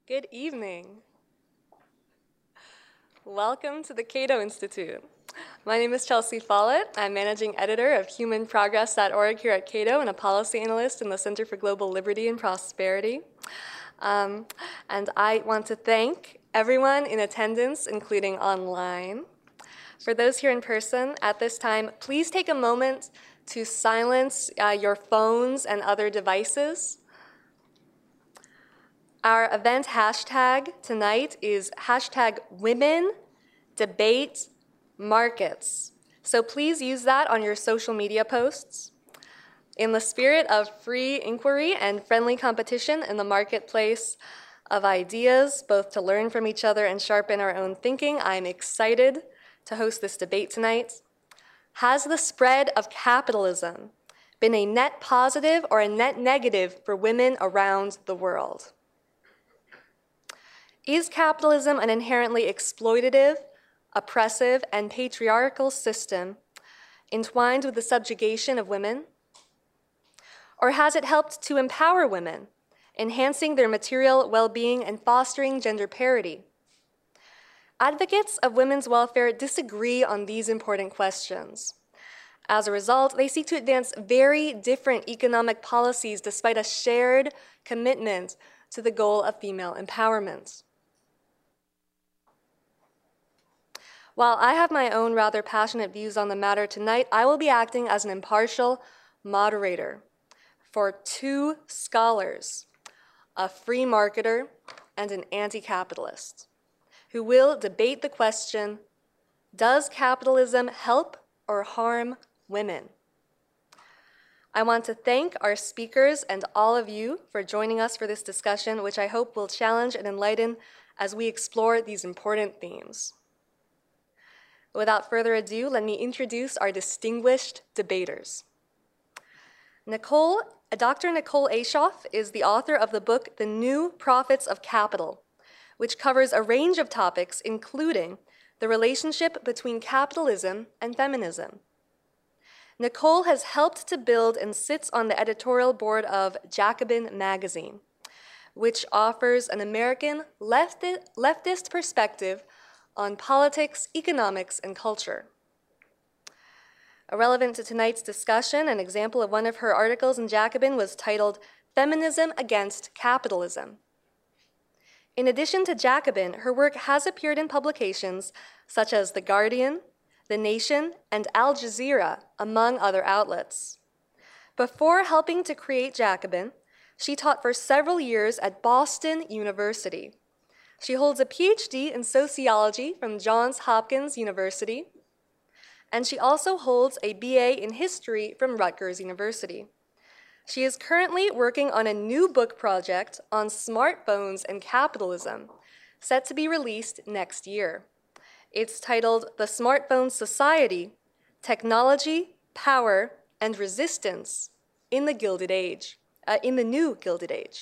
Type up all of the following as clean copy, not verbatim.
Good evening. Welcome to the Cato Institute. My name is Chelsea Follett. I'm managing editor of humanprogress.org here at Cato and a policy analyst in the Center for Global Liberty and Prosperity. And I want to thank everyone in attendance, including online. For those here in person at this time, please take a moment to silence your phones and other devices. Our event hashtag tonight is #WomenDebateMarkets. So please use that on your social media posts. In the spirit of free inquiry and friendly competition in the marketplace of ideas, both to learn from each other and sharpen our own thinking, I'm excited to host this debate tonight. Has the spread of capitalism been a net positive or a net negative for women around the world? Is capitalism an inherently exploitative, oppressive, and patriarchal system entwined with the subjugation of women? Or has it helped to empower women, enhancing their material well-being and fostering gender parity? Advocates of women's welfare disagree on these important questions. As a result, they seek to advance very different economic policies despite a shared commitment to the goal of female empowerment. While I have my own rather passionate views on the matter tonight, I will be acting as an impartial moderator for two scholars, a free marketer and an anti-capitalist, who will debate the question, does capitalism help or harm women? I want to thank our speakers and all of you for joining us for this discussion, which I hope will challenge and enlighten as we explore these important themes. Without further ado, let me introduce our distinguished debaters. Dr. Nicole Ashoff is the author of the book, The New Profits of Capital, which covers a range of topics, including the relationship between capitalism and feminism. Nicole has helped to build and sits on the editorial board of Jacobin magazine, which offers an American leftist perspective on politics, economics, and culture. Relevant to tonight's discussion, an example of one of her articles in Jacobin was titled, Feminism Against Capitalism. In addition to Jacobin, her work has appeared in publications such as The Guardian, The Nation, and Al Jazeera, among other outlets. Before helping to create Jacobin, she taught for several years at Boston University. She holds a PhD in sociology from Johns Hopkins University, and she also holds a BA in history from Rutgers University. She is currently working on a new book project on smartphones and capitalism, set to be released next year. It's titled The Smartphone Society, Technology, Power, and Resistance in the Gilded Age, in the New Gilded Age.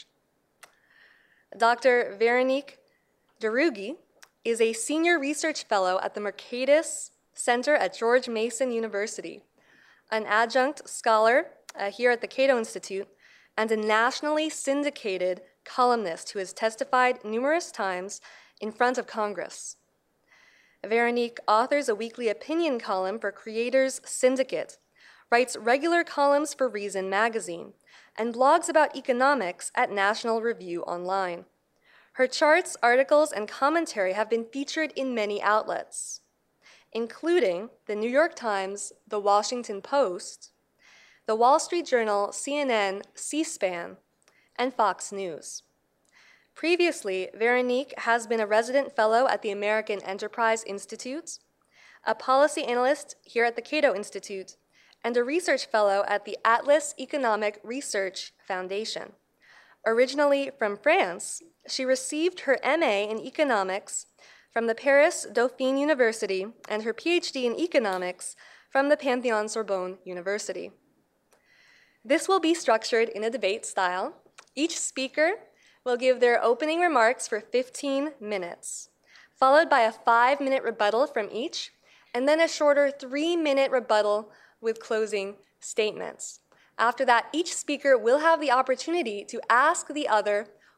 Dr. Veronique Darugi is a senior research fellow at the Mercatus Center at George Mason University, an adjunct scholar here at the Cato Institute, and a nationally syndicated columnist who has testified numerous times in front of Congress. Veronique authors a weekly opinion column for Creators Syndicate, writes regular columns for Reason magazine, and blogs about economics at National Review Online. Her charts, articles, and commentary have been featured in many outlets, including the New York Times, the Washington Post, the Wall Street Journal, CNN, C-SPAN, and Fox News. Previously, Veronique has been a resident fellow at the American Enterprise Institute, a policy analyst here at the Cato Institute, and a research fellow at the Atlas Economic Research Foundation. Originally from France, she received her MA in economics from the Paris Dauphine University and her PhD in economics from the Pantheon-Sorbonne University. This will be structured in a debate style. Each speaker will give their opening remarks for 15 minutes, followed by a 5-minute rebuttal from each, and then a shorter 3-minute rebuttal with closing statements. After that, each speaker will have the opportunity to ask the other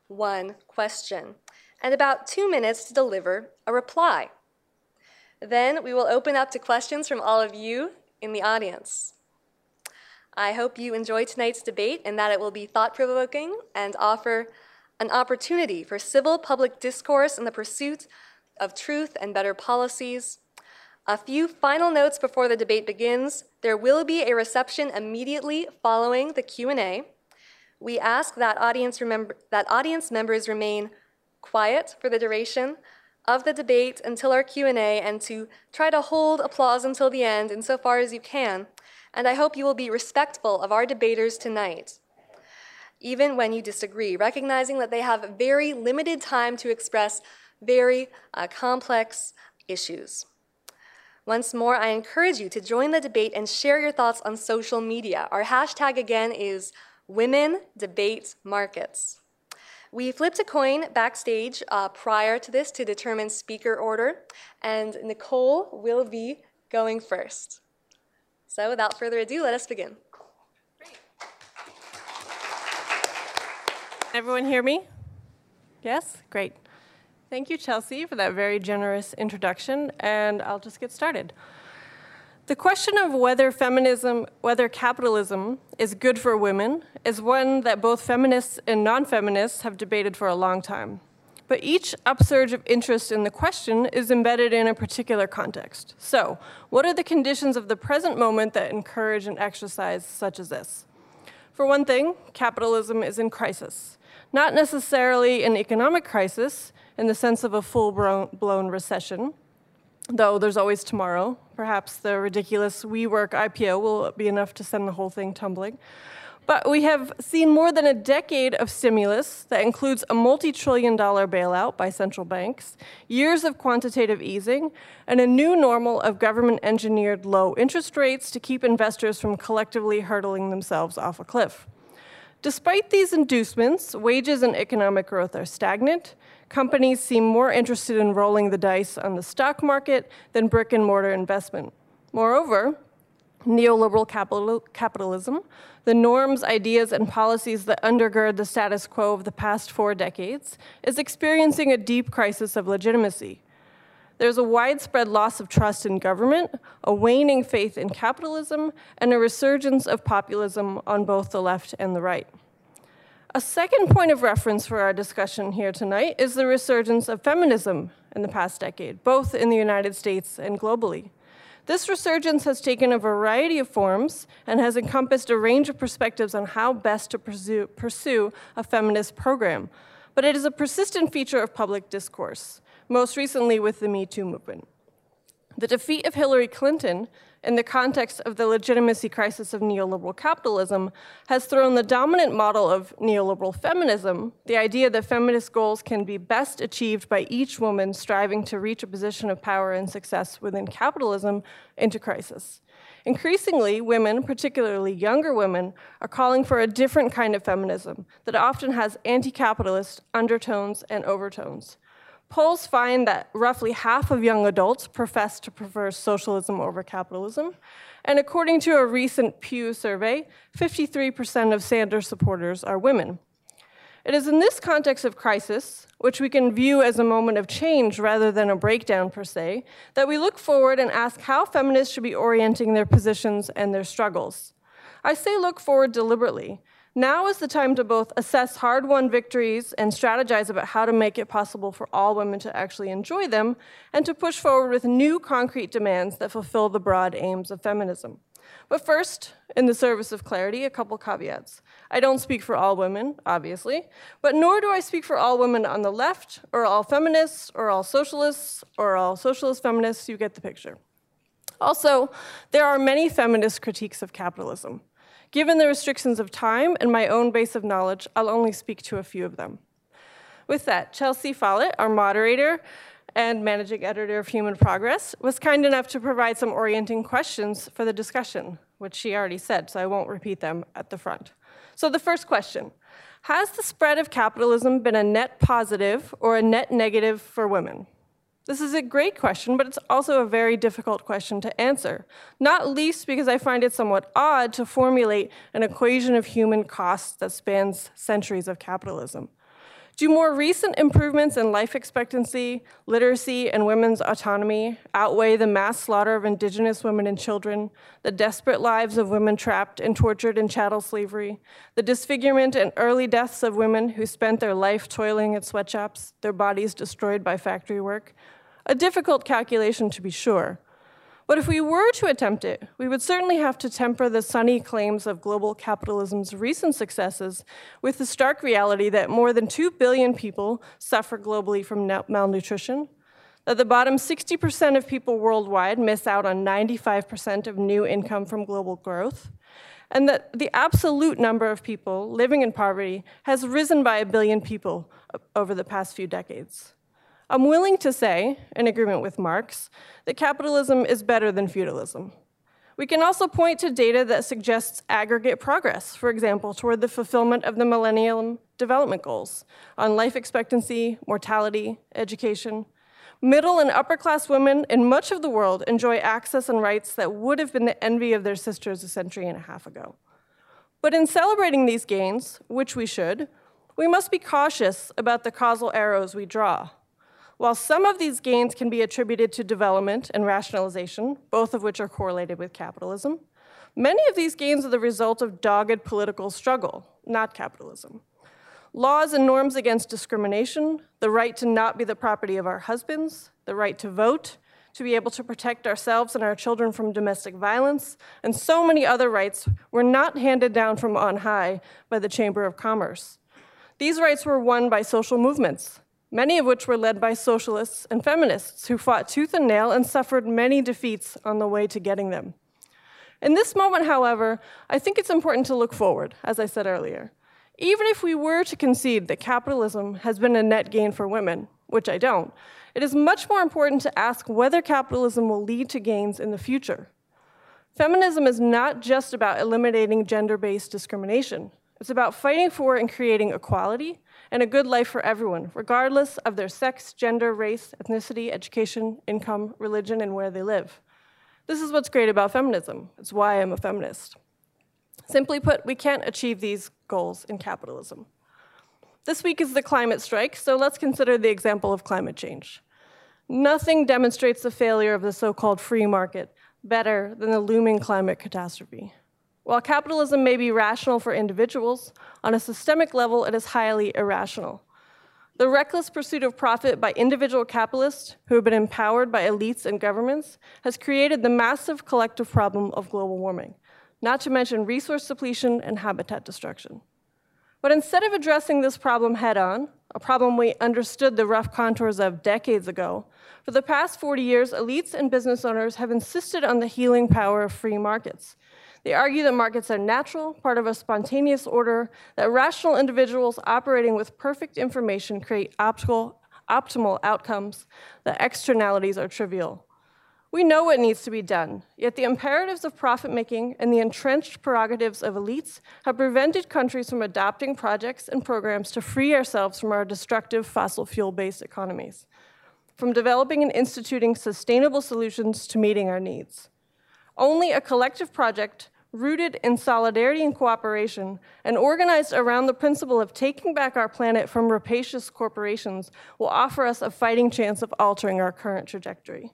one question, and about 2 minutes to deliver a reply. Then we will open up to questions from all of you in the audience. I hope you enjoy tonight's debate and that it will be thought-provoking and offer an opportunity for civil public discourse in the pursuit of truth and better policies. A few final notes before the debate begins. There will be a reception immediately following the Q&A. We ask that audience members remain quiet for the duration of the debate until our Q&A and to try to hold applause until the end insofar as you can. And I hope you will be respectful of our debaters tonight, even when you disagree, recognizing that they have very limited time to express very complex issues. Once more, I encourage you to join the debate and share your thoughts on social media. Our hashtag again is WomenDebateMarkets. We flipped a coin backstage prior to this to determine speaker order, and Nicole will be going first. So without further ado, let us begin. Great. Everyone hear me? Yes? Great. Thank you, Chelsea, for that very generous introduction, and I'll just get started. The question of whether capitalism is good for women is one that both feminists and non-feminists have debated for a long time. But each upsurge of interest in the question is embedded in a particular context. So, what are the conditions of the present moment that encourage an exercise such as this? For one thing, capitalism is in crisis. Not necessarily an economic crisis in the sense of a full-blown recession, though there's always tomorrow. Perhaps the ridiculous WeWork IPO will be enough to send the whole thing tumbling. But we have seen more than a decade of stimulus that includes a multi-trillion-dollar bailout by central banks, years of quantitative easing, and a new normal of government-engineered low interest rates to keep investors from collectively hurtling themselves off a cliff. Despite these inducements, wages and economic growth are stagnant. Companies seem more interested in rolling the dice on the stock market than brick-and-mortar investment. Moreover, neoliberal capitalism, the norms, ideas, and policies that undergird the status quo of the past 4 decades, is experiencing a deep crisis of legitimacy. There's a widespread loss of trust in government, a waning faith in capitalism, and a resurgence of populism on both the left and the right. A second point of reference for our discussion here tonight is the resurgence of feminism in the past decade, both in the United States and globally. This resurgence has taken a variety of forms and has encompassed a range of perspectives on how best to pursue a feminist program, but it is a persistent feature of public discourse, most recently with the Me Too movement. The defeat of Hillary Clinton in the context of the legitimacy crisis of neoliberal capitalism has thrown the dominant model of neoliberal feminism, the idea that feminist goals can be best achieved by each woman striving to reach a position of power and success within capitalism, into crisis. Increasingly, women, particularly younger women, are calling for a different kind of feminism that often has anti-capitalist undertones and overtones. Polls find that roughly half of young adults profess to prefer socialism over capitalism, and according to a recent Pew survey, 53% of Sanders supporters are women. It is in this context of crisis, which we can view as a moment of change rather than a breakdown per se, that we look forward and ask how feminists should be orienting their positions and their struggles. I say look forward deliberately. Now is the time to both assess hard-won victories and strategize about how to make it possible for all women to actually enjoy them, and to push forward with new concrete demands that fulfill the broad aims of feminism. But first, in the service of clarity, a couple caveats. I don't speak for all women, obviously, but nor do I speak for all women on the left, or all feminists, or all socialist feminists. You get the picture. Also, there are many feminist critiques of capitalism. Given the restrictions of time and my own base of knowledge, I'll only speak to a few of them. With that, Chelsea Follett, our moderator and managing editor of Human Progress, was kind enough to provide some orienting questions for the discussion, which she already said, so I won't repeat them at the front. So the first question, has the spread of capitalism been a net positive or a net negative for women? This is a great question, but it's also a very difficult question to answer, not least because I find it somewhat odd to formulate an equation of human costs that spans centuries of capitalism. Do more recent improvements in life expectancy, literacy, and women's autonomy outweigh the mass slaughter of Indigenous women and children, the desperate lives of women trapped and tortured in chattel slavery, the disfigurement and early deaths of women who spent their life toiling at sweatshops, their bodies destroyed by factory work? A difficult calculation, to be sure. But if we were to attempt it, we would certainly have to temper the sunny claims of global capitalism's recent successes with the stark reality that more than 2 billion people suffer globally from malnutrition, that the bottom 60% of people worldwide miss out on 95% of new income from global growth, and that the absolute number of people living in poverty has risen by 1 billion people over the past few decades. I'm willing to say, in agreement with Marx, that capitalism is better than feudalism. We can also point to data that suggests aggregate progress, for example, toward the fulfillment of the Millennium Development Goals on life expectancy, mortality, education. Middle and upper class women in much of the world enjoy access and rights that would have been the envy of their sisters a century and a half ago. But in celebrating these gains, which we should, we must be cautious about the causal arrows we draw. While some of these gains can be attributed to development and rationalization, both of which are correlated with capitalism, many of these gains are the result of dogged political struggle, not capitalism. Laws and norms against discrimination, the right to not be the property of our husbands, the right to vote, to be able to protect ourselves and our children from domestic violence, and so many other rights were not handed down from on high by the Chamber of Commerce. These rights were won by social movements, many of which were led by socialists and feminists who fought tooth and nail and suffered many defeats on the way to getting them. In this moment, however, I think it's important to look forward, as I said earlier. Even if we were to concede that capitalism has been a net gain for women, which I don't, it is much more important to ask whether capitalism will lead to gains in the future. Feminism is not just about eliminating gender-based discrimination. It's about fighting for and creating equality and a good life for everyone, regardless of their sex, gender, race, ethnicity, education, income, religion, and where they live. This is what's great about feminism. It's why I'm a feminist. Simply put, we can't achieve these goals in capitalism. This week is the climate strike, so let's consider the example of climate change. Nothing demonstrates the failure of the so-called free market better than the looming climate catastrophe. While capitalism may be rational for individuals, on a systemic level, it is highly irrational. The reckless pursuit of profit by individual capitalists who have been empowered by elites and governments has created the massive collective problem of global warming, not to mention resource depletion and habitat destruction. But instead of addressing this problem head-on, a problem we understood the rough contours of decades ago, for the past 40 years, elites and business owners have insisted on the healing power of free markets. They argue that markets are natural, part of a spontaneous order, that rational individuals operating with perfect information create optimal outcomes, that externalities are trivial. We know what needs to be done, yet the imperatives of profit-making and the entrenched prerogatives of elites have prevented countries from adopting projects and programs to free ourselves from our destructive fossil fuel-based economies, from developing and instituting sustainable solutions to meeting our needs. Only a collective project rooted in solidarity and cooperation and organized around the principle of taking back our planet from rapacious corporations will offer us a fighting chance of altering our current trajectory.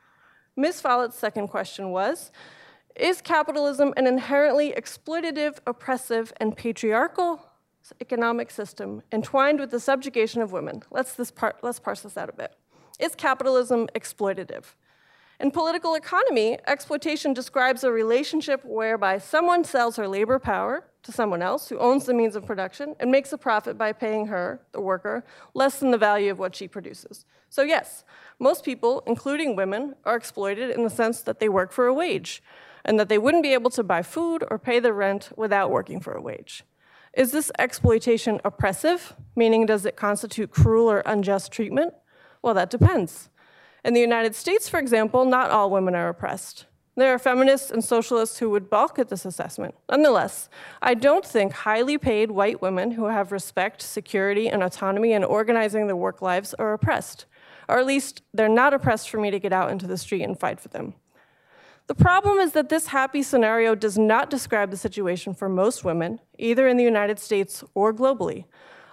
Ms. Follett's second question was, is capitalism an inherently exploitative, oppressive, and patriarchal economic system entwined with the subjugation of women? Let's parse this out a bit. Is capitalism exploitative? In political economy, exploitation describes a relationship whereby someone sells her labor power to someone else who owns the means of production and makes a profit by paying her, the worker, less than the value of what she produces. So yes, most people, including women, are exploited in the sense that they work for a wage and that they wouldn't be able to buy food or pay the rent without working for a wage. Is this exploitation oppressive, meaning does it constitute cruel or unjust treatment? Well, that depends. In the United States, for example, not all women are oppressed. There are feminists and socialists who would balk at this assessment. Nonetheless, I don't think highly paid white women who have respect, security, and autonomy in organizing their work lives are oppressed. Or at least, they're not oppressed for me to get out into the street and fight for them. The problem is that this happy scenario does not describe the situation for most women, either in the United States or globally.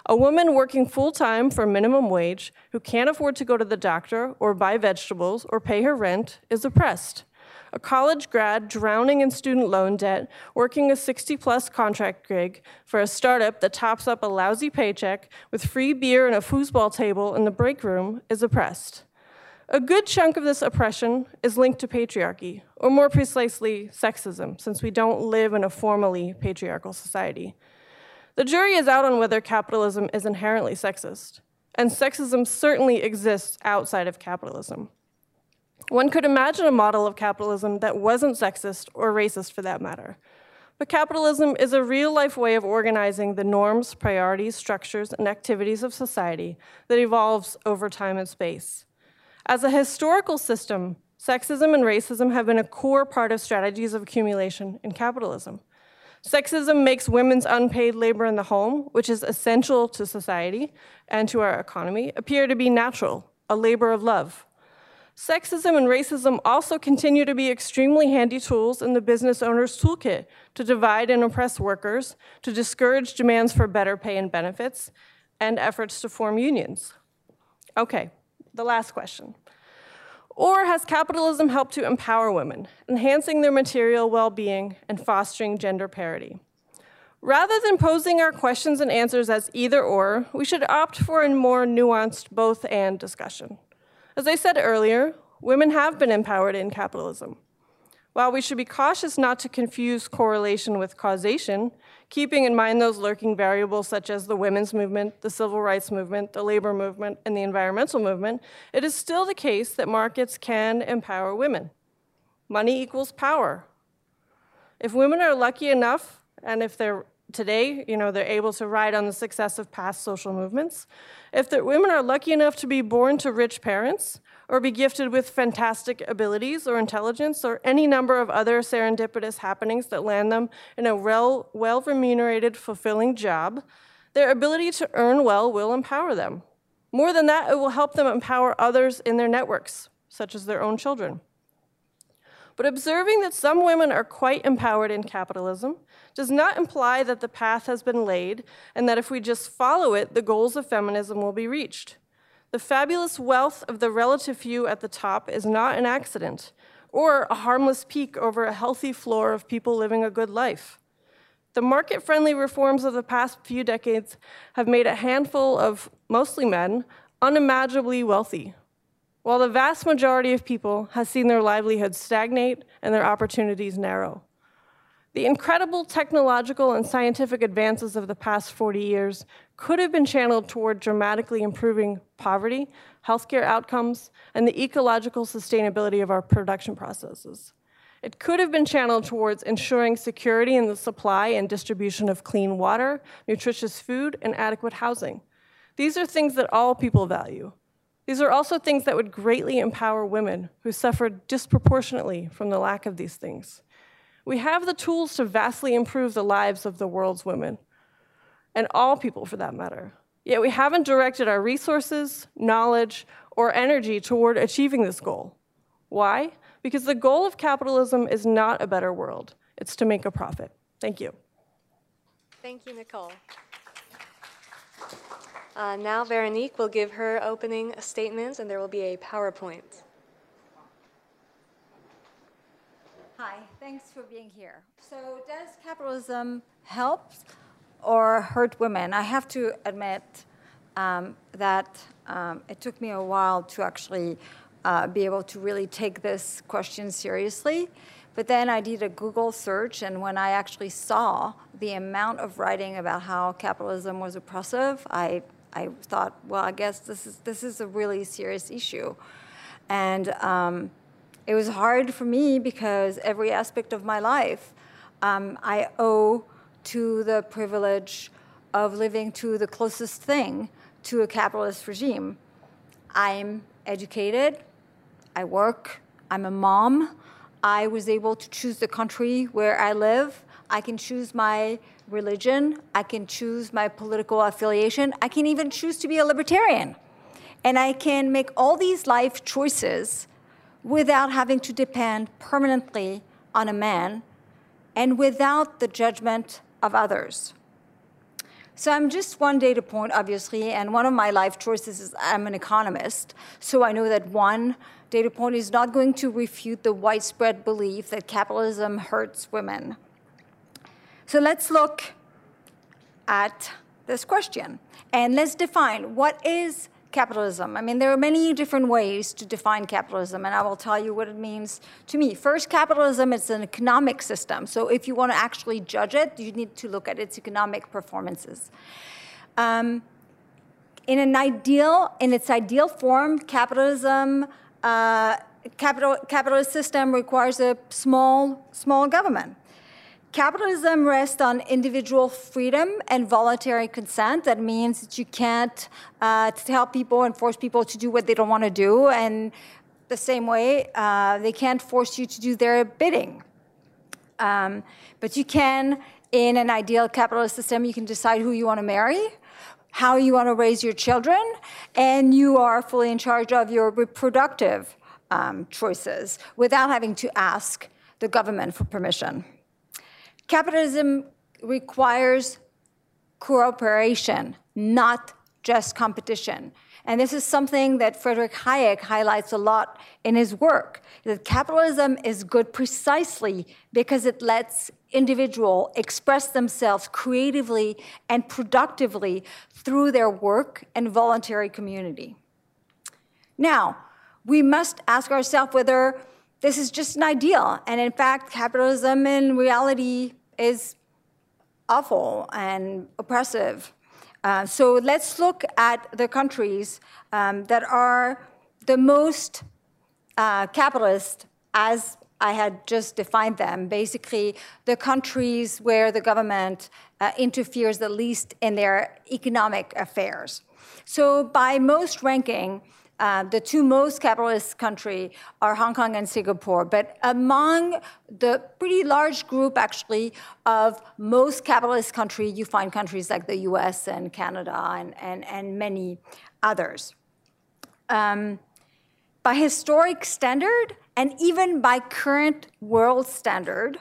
A woman working full-time for minimum wage who can't afford to go to the doctor or buy vegetables or pay her rent is oppressed. A college grad drowning in student loan debt, working a 60-plus contract gig for a startup that tops up a lousy paycheck with free beer and a foosball table in the break room is oppressed. A good chunk of this oppression is linked to patriarchy, or more precisely, sexism, since we don't live in a formally patriarchal society. The jury is out on whether capitalism is inherently sexist, and sexism certainly exists outside of capitalism. One could imagine a model of capitalism that wasn't sexist or racist for that matter. But capitalism is a real-life way of organizing the norms, priorities, structures, and activities of society that evolves over time and space. As a historical system, sexism and racism have been a core part of strategies of accumulation in capitalism. Sexism makes women's unpaid labor in the home, which is essential to society and to our economy, appear to be natural, a labor of love. Sexism and racism also continue to be extremely handy tools in the business owner's toolkit to divide and oppress workers, to discourage demands for better pay and benefits, and efforts to form unions. Okay, the last question. Or has capitalism helped to empower women, enhancing their material well-being and fostering gender parity? Rather than posing our questions and answers as either or, we should opt for a more nuanced both-and discussion. As I said earlier, women have been empowered in capitalism. While we should be cautious not to confuse correlation with causation, keeping in mind those lurking variables such as the women's movement, the civil rights movement, the labor movement, and the environmental movement, it is still the case that markets can empower women. Money equals power. If women are lucky enough, and if they're today, they're able to ride on the success of past social movements, if the women are lucky enough to be born to rich parents, or be gifted with fantastic abilities or intelligence, or any number of other serendipitous happenings that land them in a well-remunerated, fulfilling job, their ability to earn well will empower them. More than that, it will help them empower others in their networks, such as their own children. But observing that some women are quite empowered in capitalism does not imply that the path has been laid and that if we just follow it, the goals of feminism will be reached. The fabulous wealth of the relative few at the top is not an accident or a harmless peak over a healthy floor of people living a good life. The market-friendly reforms of the past few decades have made a handful of, mostly men, unimaginably wealthy, while the vast majority of people has seen their livelihoods stagnate and their opportunities narrow. The incredible technological and scientific advances of the past 40 years could have been channeled toward dramatically improving poverty, healthcare outcomes, and the ecological sustainability of our production processes. It could have been channeled towards ensuring security in the supply and distribution of clean water, nutritious food, and adequate housing. These are things that all people value. These are also things that would greatly empower women who suffered disproportionately from the lack of these things. We have the tools to vastly improve the lives of the world's women, and all people for that matter. Yet we haven't directed our resources, knowledge, or energy toward achieving this goal. Why? Because the goal of capitalism is not a better world. It's to make a profit. Thank you. Thank you, Nicole. Now Veronique will give her opening statement, and there will be a PowerPoint. Hi, thanks for being here. So does capitalism help or hurt women? I have to admit that it took me a while to actually be able to really take this question seriously. But then I did a Google search, and when I actually saw the amount of writing about how capitalism was oppressive, I thought, well, I guess this is a really serious issue. And it was hard for me because every aspect of my life I owe to the privilege of living to the closest thing to a capitalist regime. I'm educated, I work, I'm a mom, I was able to choose the country where I live, I can choose my religion, I can choose my political affiliation, I can even choose to be a libertarian. And I can make all these life choices without having to depend permanently on a man and without the judgment of others. So I'm just one data point, obviously, and one of my life choices is I'm an economist, so I know that one data point is not going to refute the widespread belief that capitalism hurts women. So let's look at this question, and let's define what is capitalism. I mean, there are many different ways to define capitalism, and I will tell you what it means to me. First, capitalism is an economic system. So if you want to actually judge it, you need to look at its economic performances. In its ideal form, capitalism, capitalist system requires a small government. Capitalism rests on individual freedom and voluntary consent. That means that you can't tell people and force people to do what they don't want to do. And the same way, they can't force you to do their bidding. But you can, in an ideal capitalist system, you can decide who you want to marry, how you want to raise your children, and you are fully in charge of your reproductive choices without having to ask the government for permission. Capitalism requires cooperation, not just competition. And this is something that Friedrich Hayek highlights a lot in his work, that capitalism is good precisely because it lets individuals express themselves creatively and productively through their work and voluntary community. Now, we must ask ourselves whether this is just an ideal, and in fact, capitalism in reality is awful and oppressive. So let's look at the countries that are the most capitalist, as I had just defined them, basically the countries where the government interferes the least in their economic affairs. So by most ranking, the two most capitalist countries are Hong Kong and Singapore. But among the pretty large group, actually, of most capitalist countries, you find countries like the US and Canada and many others. By historic standard, and even by current world standard,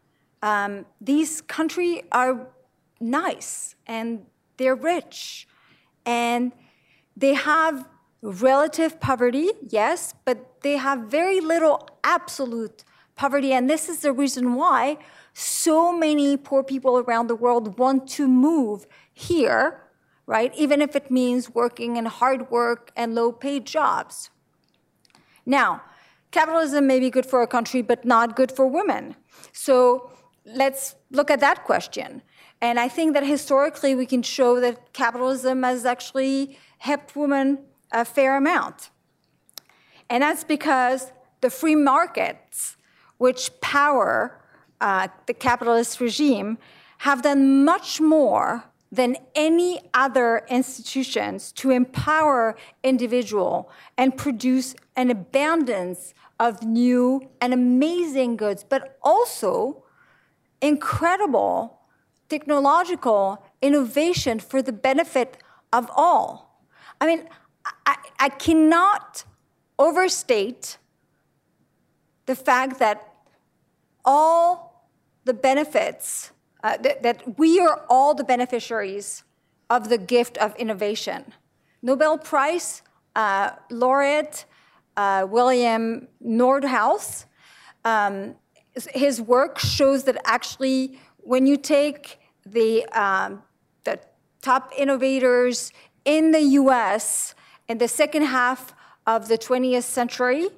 these countries are nice, and they're rich, and they have relative poverty, yes, but they have very little absolute poverty, and this is the reason why so many poor people around the world want to move here, right, even if it means working in hard work and low-paid jobs. Now, capitalism may be good for a country, but not good for women. So let's look at that question. And I think that historically we can show that capitalism has actually helped women a fair amount. And that's because the free markets, which power the capitalist regime, have done much more than any other institutions to empower individuals and produce an abundance of new and amazing goods, but also incredible technological innovation for the benefit of all. I mean, I cannot overstate the fact that all the benefits, that we are all the beneficiaries of the gift of innovation. Nobel Prize laureate William Nordhaus, his work shows that actually when you take the top innovators in the US in the second half of the 20th century,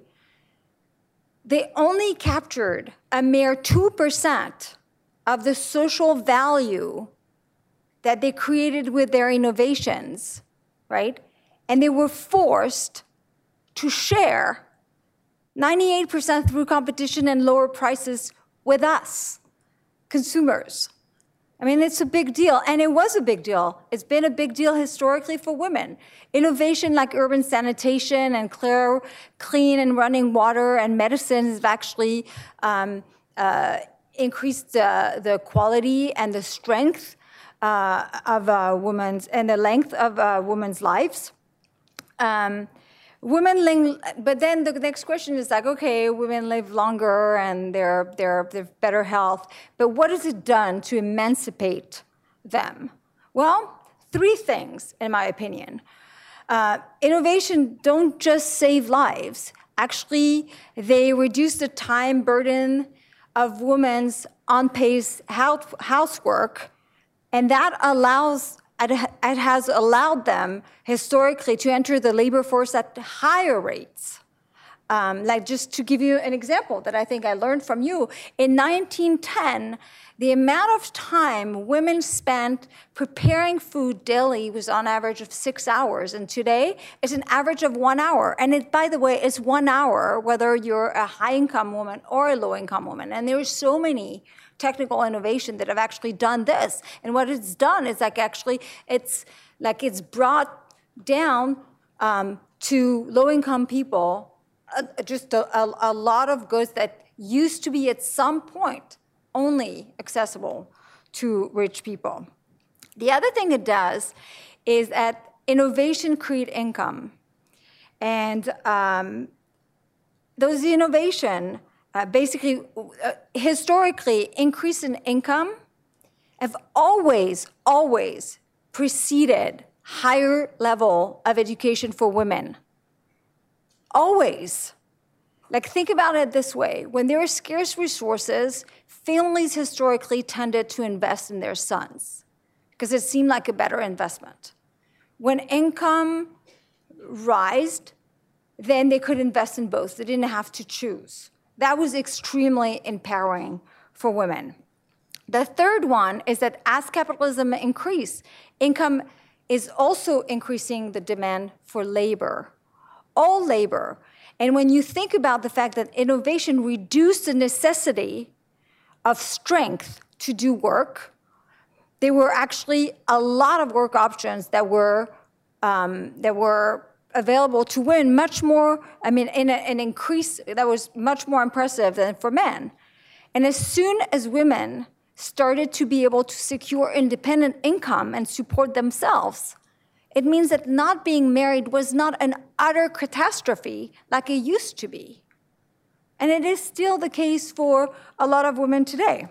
they only captured a mere 2% of the social value that they created with their innovations, right? And they were forced to share 98% through competition and lower prices with us, consumers. I mean, it's a big deal, and it was a big deal. It's been a big deal historically for women. Innovation like urban sanitation and clean and running water and medicine have actually increased the quality and the strength of women's, and the length of women's lives. But then the next question is like, okay, women live longer and they've better health, but what has it done to emancipate them? Well, three things, in my opinion. Innovation don't just save lives. Actually, they reduce the time burden of women's unpaid housework, and that it has allowed them historically to enter the labor force at higher rates. Like just to give you an example that I think I learned from you, in 1910, the amount of time women spent preparing food daily was on average of 6 hours, and today it's an average of 1 hour. And it, by the way, is 1 hour whether you're a high-income woman or a low-income woman. And there are so many technical innovation that have actually done this. And what it's done is it's brought down to low-income people just a lot of goods that used to be at some point only accessible to rich people. The other thing it does is that innovation creates income. And those innovation basically, historically, increase in income have always preceded higher level of education for women. Always. Like, think about it this way. When there are scarce resources, families historically tended to invest in their sons because it seemed like a better investment. When income rised, then they could invest in both. They didn't have to choose. That was extremely empowering for women. The third one is that as capitalism increased, income is also increasing the demand for labor. All labor. And when you think about the fact that innovation reduced the necessity of strength to do work, there were actually a lot of work options that were available to women, much more, in an increase that was much more impressive than for men. And as soon as women started to be able to secure independent income and support themselves, it means that not being married was not an utter catastrophe like it used to be. And it is still the case for a lot of women today.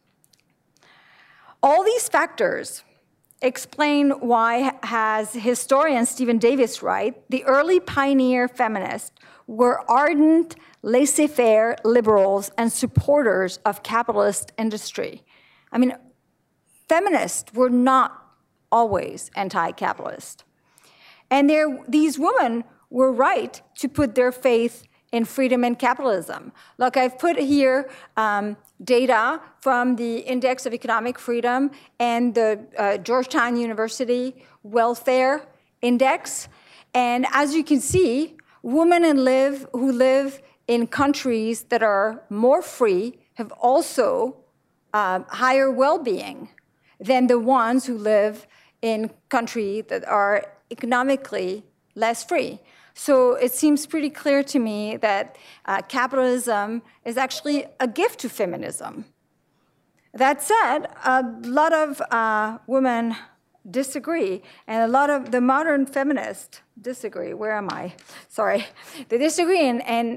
All these factors explain why, as historian Stephen Davis writes, the early pioneer feminists were ardent, laissez-faire liberals and supporters of capitalist industry. Feminists were not always anti-capitalist. And these women were right to put their faith in freedom and capitalism. Look, I've put here data from the Index of Economic Freedom and the Georgetown University Welfare Index. And as you can see, women who live in countries that are more free have also higher well-being than the ones who live in countries that are economically less free. So it seems pretty clear to me that capitalism is actually a gift to feminism. That said, a lot of women disagree, and a lot of the modern feminists disagree. Where am I? Sorry. They disagree,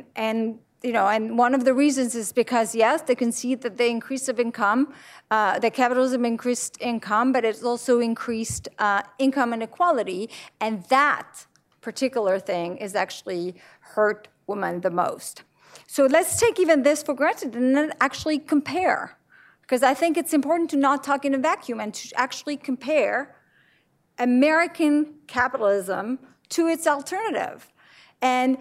and one of the reasons is because, yes, they concede that the increase of income, that capitalism increased income, but it's also increased income inequality, and that particular thing is actually hurt women the most. So let's take even this for granted and then actually compare, because I think it's important to not talk in a vacuum and to actually compare American capitalism to its alternative. And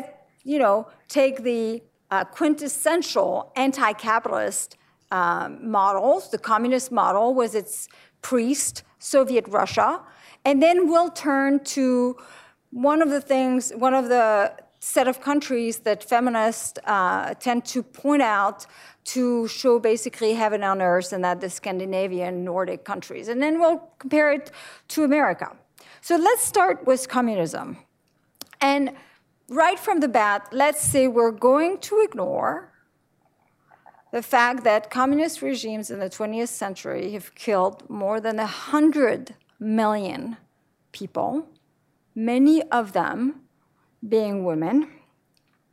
take the quintessential anti-capitalist models. The communist model was its priest, Soviet Russia. And then we'll turn to one of the set of countries that feminists tend to point out to show basically heaven on earth, and that the Scandinavian Nordic countries. And then we'll compare it to America. So let's start with communism. And right from the bat, let's say we're going to ignore the fact that communist regimes in the 20th century have killed more than 100 million people, many of them being women.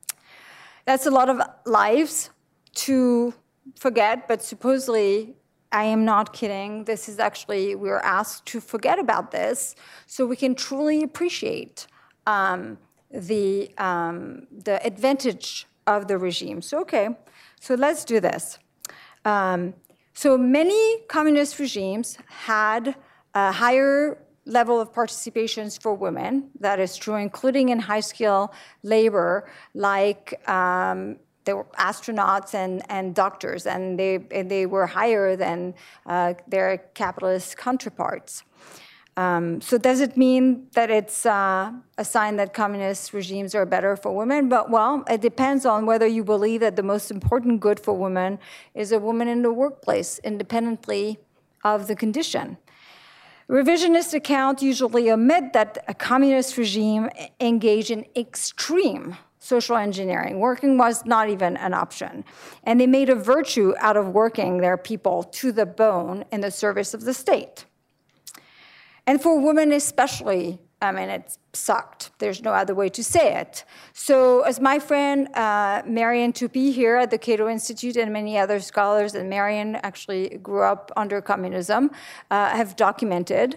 That's a lot of lives to forget, but supposedly I am not kidding. This is actually, we're asked to forget about this so we can truly appreciate the advantage of the regime. So, okay, so let's do this. So many communist regimes had a higher level of participations for women. That is true, including in high-skill labor, like there were astronauts and doctors, and they were higher than their capitalist counterparts. So does it mean that it's a sign that communist regimes are better for women? But, well, it depends on whether you believe that the most important good for women is a woman in the workplace, independently of the condition. Revisionist accounts usually omit that a communist regime engaged in extreme social engineering. Working was not even an option. And they made a virtue out of working their people to the bone in the service of the state. And for women especially, I mean, it sucked. There's no other way to say it. So as my friend Marian Tupy here at the Cato Institute and many other scholars, and Marian actually grew up under communism, have documented,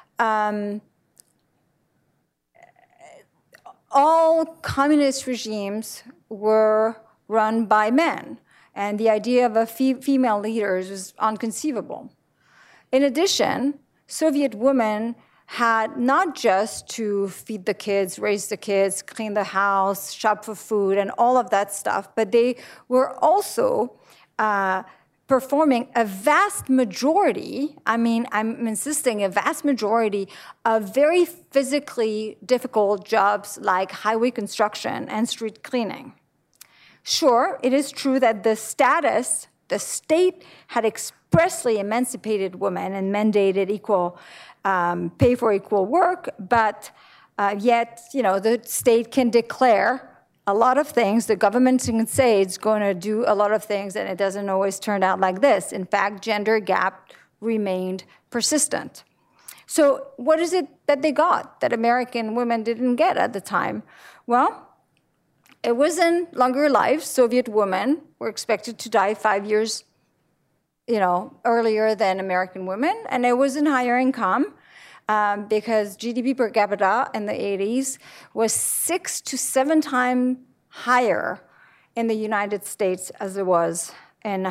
all communist regimes were run by men. And the idea of a female leaders was inconceivable. In addition, Soviet women had not just to feed the kids, raise the kids, clean the house, shop for food, and all of that stuff, but they were also performing a vast majority, I mean, I'm insisting, a vast majority of very physically difficult jobs like highway construction and street cleaning. Sure, it is true that the state had expressly emancipated women and mandated equal pay for equal work, but yet, the state can declare a lot of things. The government can say it's going to do a lot of things, and it doesn't always turn out like this. In fact, gender gap remained persistent. So what is it that they got that American women didn't get at the time? Well, it was in longer lives. Soviet women were expected to die 5 years earlier than American women, and it was in higher income because GDP per capita in the 80s was 6 to 7 times higher in the United States as it was in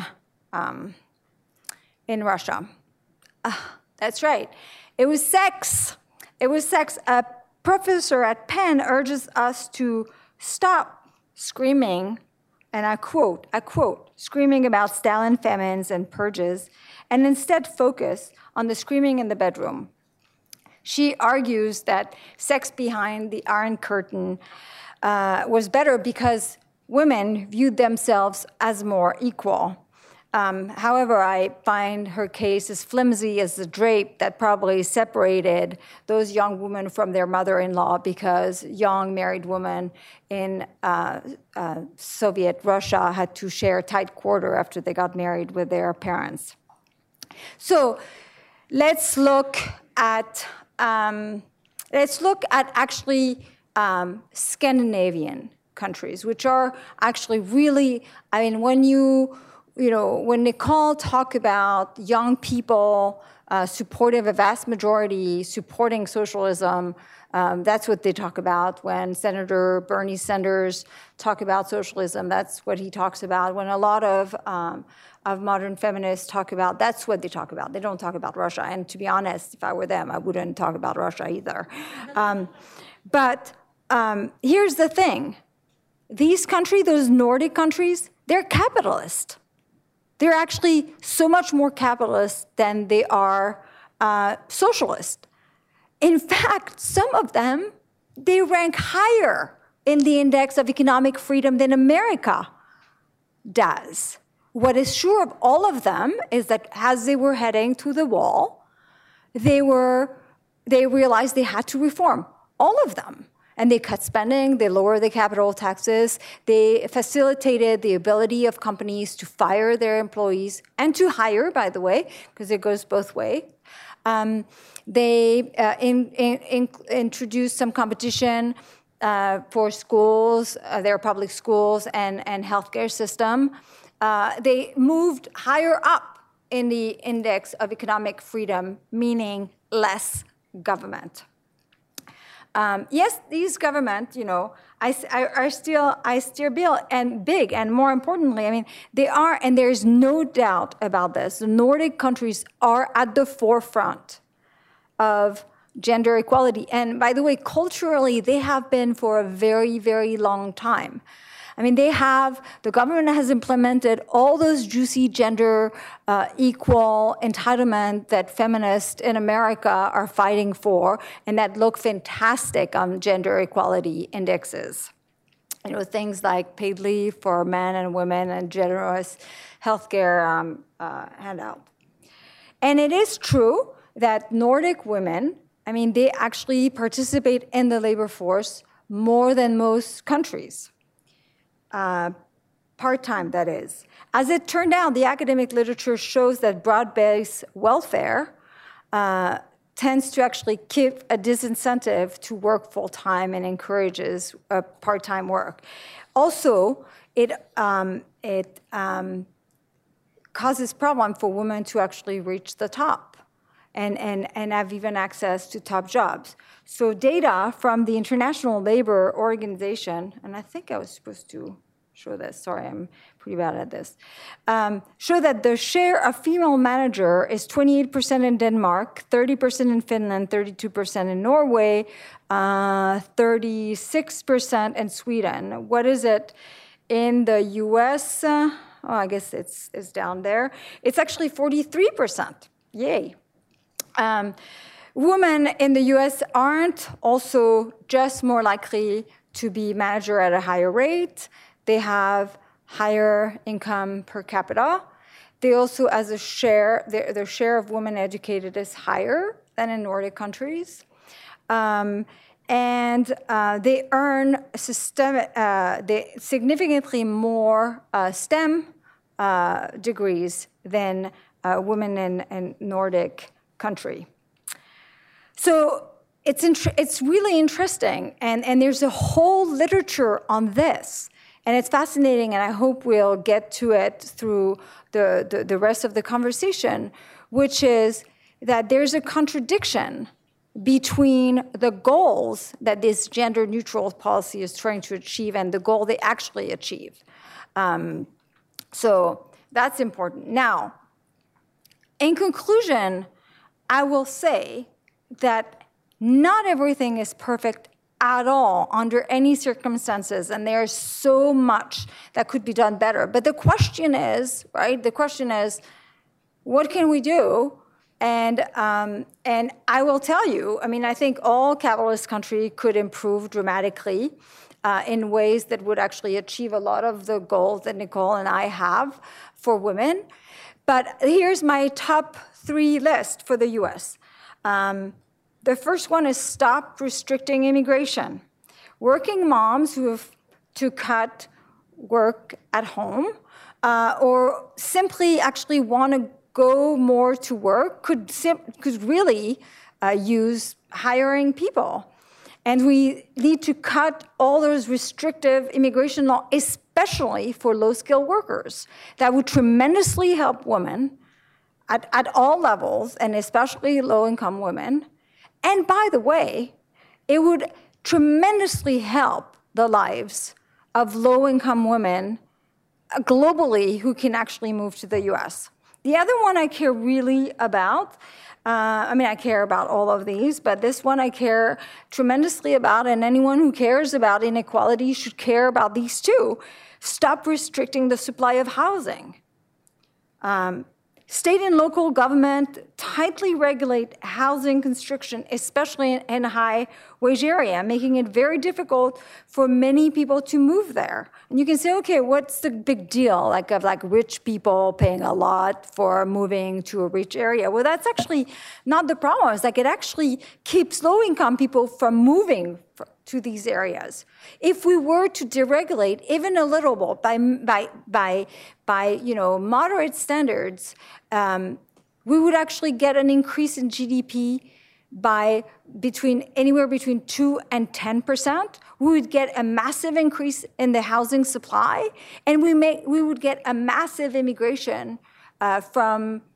Russia. That's right. It was sex. It was sex. A professor at Penn urges us to stop screaming, and I quote, screaming about Stalin famines and purges, and instead focus on the screaming in the bedroom. She argues that sex behind the Iron Curtain was better because women viewed themselves as more equal. However, I find her case as flimsy as the drape that probably separated those young women from their mother-in-law because young married women in Soviet Russia had to share a tight quarter after they got married with their parents. So let's look at actually Scandinavian countries, which are actually really, when Nicole talk about young people supportive, a vast majority supporting socialism, that's what they talk about. When Senator Bernie Sanders talk about socialism, that's what he talks about. When a lot of modern feminists talk about, that's what they talk about. They don't talk about Russia. And to be honest, if I were them, I wouldn't talk about Russia either. But here's the thing. These countries, those Nordic countries, they're capitalist. They're actually so much more capitalist than they are socialist. In fact, some of them, they rank higher in the index of economic freedom than America does. What is sure of all of them is that as they were heading to the wall, they realized they had to reform, all of them. And they cut spending, they lowered the capital taxes, they facilitated the ability of companies to fire their employees and to hire, by the way, because it goes both ways. They introduced some competition for schools, their public schools and healthcare system. They moved higher up in the index of economic freedom, meaning less government. Yes, these government, are still big, and more importantly, I mean, they are, and there's no doubt about this. The Nordic countries are at the forefront of gender equality, and by the way, culturally, they have been for a very, very long time. I mean, the government has implemented all those juicy gender equal entitlement that feminists in America are fighting for, and that look fantastic on gender equality indexes. Things like paid leave for men and women and generous healthcare handout. And it is true that Nordic women, I mean, they actually participate in the labor force more than most countries. Part-time, that is. As it turned out, the academic literature shows that broad-based welfare tends to actually give a disincentive to work full-time and encourages part-time work. Also, it causes problem for women to actually reach the top and have even access to top jobs. So data from the International Labor Organization, and I think I was supposed to show this, sorry, I'm pretty bad at this, show that the share of female manager is 28% in Denmark, 30% in Finland, 32% in Norway, 36% in Sweden. What is it in the US? I guess it's down there. It's actually 43%. Yay. Women in the US aren't also just more likely to be manager at a higher rate. They have higher income per capita. They also, as a share, their share of women educated is higher than in Nordic countries. And they earn significantly more STEM degrees than women in Nordic country. So it's really interesting, and there's a whole literature on this. And it's fascinating, and I hope we'll get to it through the rest of the conversation, which is that there's a contradiction between the goals that this gender-neutral policy is trying to achieve and the goal they actually achieve. So that's important. Now, in conclusion, I will say that not everything is perfect at all under any circumstances, and there's so much that could be done better. But the question is, right? The question is, what can we do? And I will tell you, I mean, I think all capitalist countries could improve dramatically in ways that would actually achieve a lot of the goals that Nicole and I have for women. But here's my top 3 list for the US. The first one is stop restricting immigration. Working moms who have to cut work at home or simply actually want to go more to work could really use hiring people. And we need to cut all those restrictive immigration laws, especially for low-skilled workers. That would tremendously help women at all levels, and especially low-income women. And by the way, it would tremendously help the lives of low-income women globally who can actually move to the US. The other one I care really about, I care about all of these, but this one I care tremendously about, and anyone who cares about inequality should care about these two. Stop restricting the supply of housing. State and local government tightly regulate housing construction, especially in high-wage area, making it very difficult for many people to move there. And you can say, okay, what's the big deal of rich people paying a lot for moving to a rich area? Well, that's actually not the problem. It's it actually keeps low-income people from moving to these areas. If we were to deregulate even a little bit by moderate standards, we would actually get an increase in GDP by anywhere between 2 and 10%. We would get a massive increase in the housing supply, and we would get a massive immigration from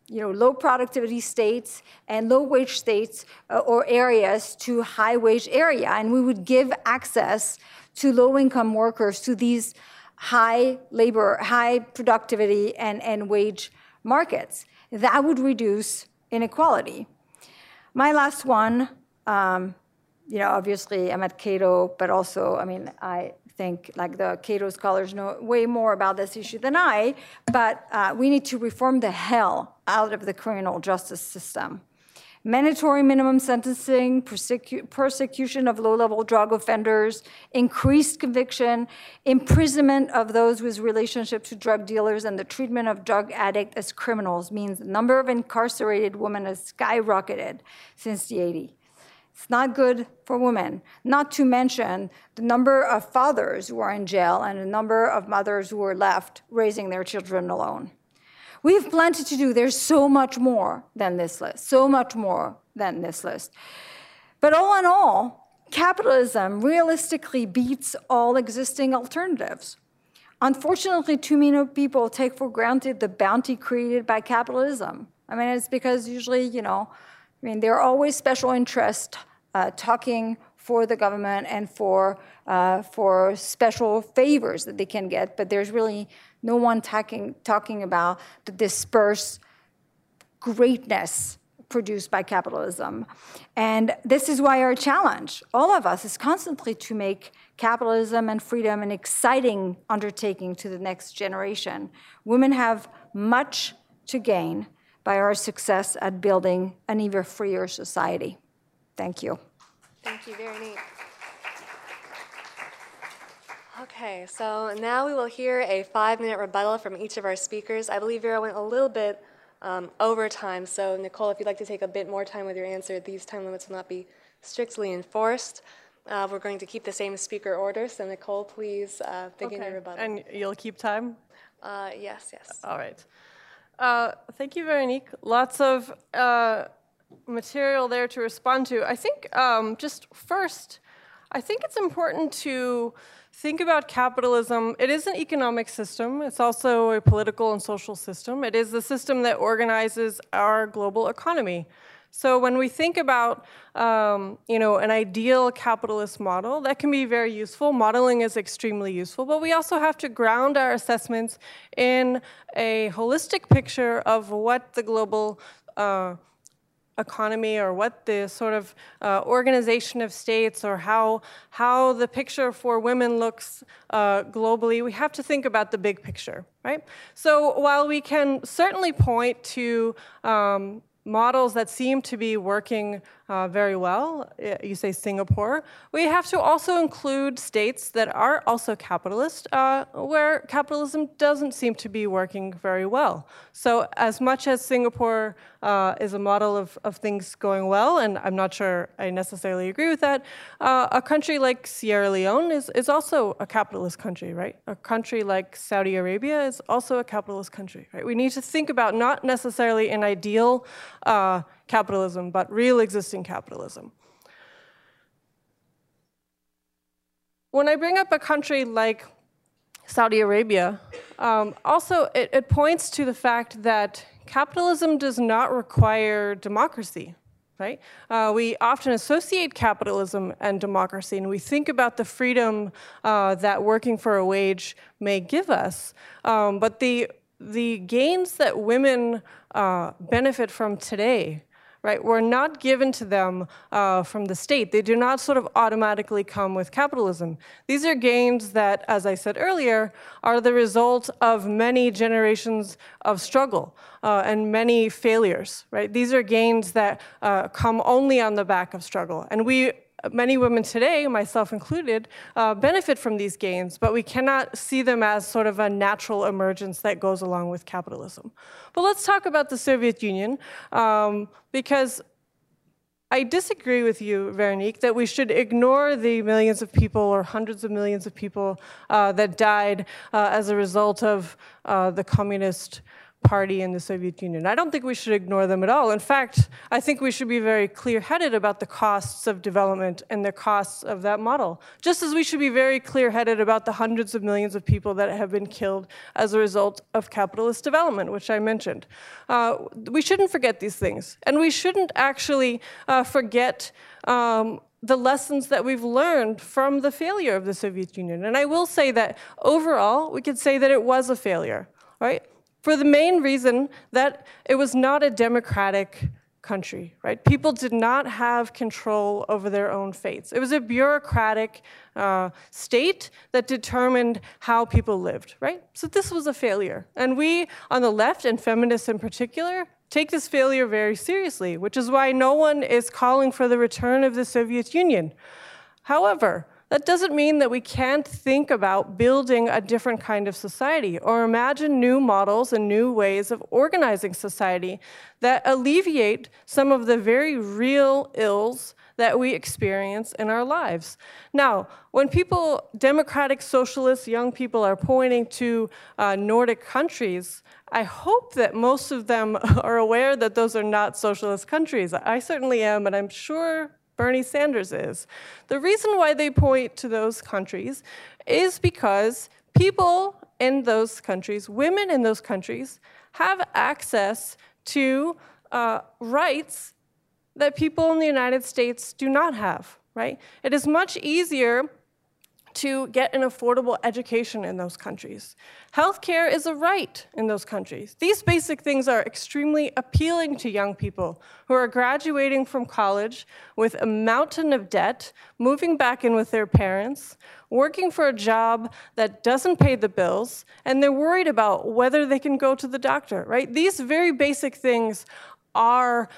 low productivity states and low wage states or areas to high wage area. And we would give access to low income workers to these high labor, high productivity and wage markets. That would reduce inequality. My last one, obviously I'm at Cato, but also, I think like the Cato scholars know way more about this issue than I, but we need to reform the hell out of the criminal justice system. Mandatory minimum sentencing, persecution of low-level drug offenders, increased conviction, imprisonment of those with relationship to drug dealers, and the treatment of drug addicts as criminals means the number of incarcerated women has skyrocketed since the 80s. It's not good for women, not to mention the number of fathers who are in jail and the number of mothers who are left raising their children alone. We have plenty to do. There's so much more than this list, so much more than this list. But all in all, capitalism realistically beats all existing alternatives. Unfortunately, too many people take for granted the bounty created by capitalism. It's because usually, there are always special interests talking for the government and for special favors that they can get, but there's really no one talking about the dispersed greatness produced by capitalism. And this is why our challenge, all of us, is constantly to make capitalism and freedom an exciting undertaking to the next generation. Women have much to gain by our success at building an even freer society. Thank you. Thank you, very neat. Okay, so now we will hear a 5-minute rebuttal from each of our speakers. I believe Vera went a little bit over time, so Nicole, if you'd like to take a bit more time with your answer, these time limits will not be strictly enforced. We're going to keep the same speaker order, so Nicole, please begin your rebuttal. And you'll keep time? Yes. All right. Thank you, Veronique. Lots of material there to respond to. I think just first, I think it's important to think about capitalism. It is an economic system. It's also a political and social system. It is the system that organizes our global economy. So when we think about, an ideal capitalist model, that can be very useful. Modeling is extremely useful, but we also have to ground our assessments in a holistic picture of what the global economy or what the sort of organization of states or how the picture for women looks globally. We have to think about the big picture, right? So while we can certainly point to models that seem to be working very well, you say Singapore, we have to also include states that are also capitalist, where capitalism doesn't seem to be working very well. So as much as Singapore is a model of things going well, and I'm not sure I necessarily agree with that, a country like Sierra Leone is also a capitalist country, right? A country like Saudi Arabia is also a capitalist country, right? We need to think about not necessarily an ideal capitalism, but real existing capitalism. When I bring up a country like Saudi Arabia, also it points to the fact that capitalism does not require democracy, right? We often associate capitalism and democracy, and we think about the freedom that working for a wage may give us, but the gains that women benefit from today, right, were not given to them from the state. They do not sort of automatically come with capitalism. These are gains that, as I said earlier, are the result of many generations of struggle and many failures, right? These are gains that come only on the back of struggle. And many women today, myself included, benefit from these gains, but we cannot see them as sort of a natural emergence that goes along with capitalism. But let's talk about the Soviet Union, because I disagree with you, Veronique, that we should ignore the millions of people or hundreds of millions of people that died as a result of the communist party in the Soviet Union. I don't think we should ignore them at all. In fact, I think we should be very clear-headed about the costs of development and the costs of that model, just as we should be very clear-headed about the hundreds of millions of people that have been killed as a result of capitalist development, which I mentioned. We shouldn't forget these things, and we shouldn't actually forget the lessons that we've learned from the failure of the Soviet Union. And I will say that overall, we could say that it was a failure, right? For the main reason that it was not a democratic country, right? People did not have control over their own fates. It was a bureaucratic state that determined how people lived, right? So this was a failure. And we, on the left, and feminists in particular, take this failure very seriously, which is why no one is calling for the return of the Soviet Union. However, that doesn't mean that we can't think about building a different kind of society or imagine new models and new ways of organizing society that alleviate some of the very real ills that we experience in our lives. Now, when people, democratic socialists, young people are pointing to Nordic countries, I hope that most of them are aware that those are not socialist countries. I certainly am, and I'm sure Bernie Sanders is. The reason why they point to those countries is because people in those countries, women in those countries, have access to rights that people in the United States do not have, right? It is much easier to get an affordable education in those countries. Healthcare is a right in those countries. These basic things are extremely appealing to young people who are graduating from college with a mountain of debt, moving back in with their parents, working for a job that doesn't pay the bills, and they're worried about whether they can go to the doctor, right? These very basic things are,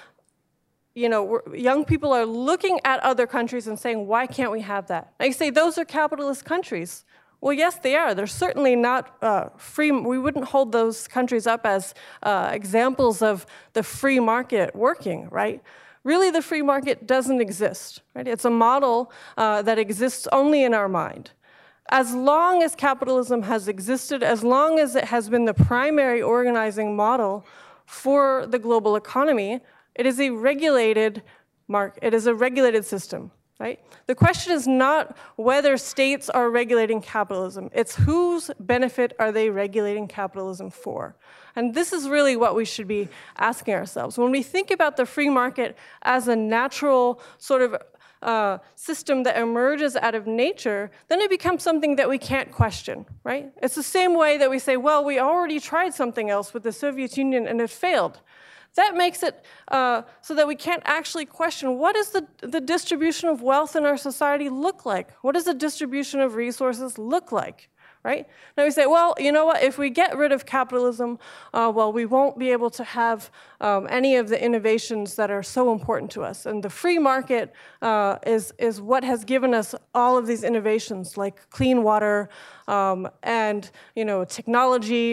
young people are looking at other countries and saying, why can't we have that? And you say, those are capitalist countries. Well, yes, they are. They're certainly not free. We wouldn't hold those countries up as examples of the free market working, right? Really, the free market doesn't exist, right? It's a model that exists only in our mind. As long as capitalism has existed, as long as it has been the primary organizing model for the global economy, it is a regulated it is a regulated system, right? The question is not whether states are regulating capitalism. It's whose benefit are they regulating capitalism for? And this is really what we should be asking ourselves. When we think about the free market as a natural sort of system that emerges out of nature, then it becomes something that we can't question, right? It's the same way that we say, well, we already tried something else with the Soviet Union and it failed. That makes it so that we can't actually question, what does the distribution of wealth in our society look like? What does the distribution of resources look like, right? Now we say, well, you know what, if we get rid of capitalism, well, we won't be able to have any of the innovations that are so important to us. And the free market is what has given us all of these innovations, like clean water, and technology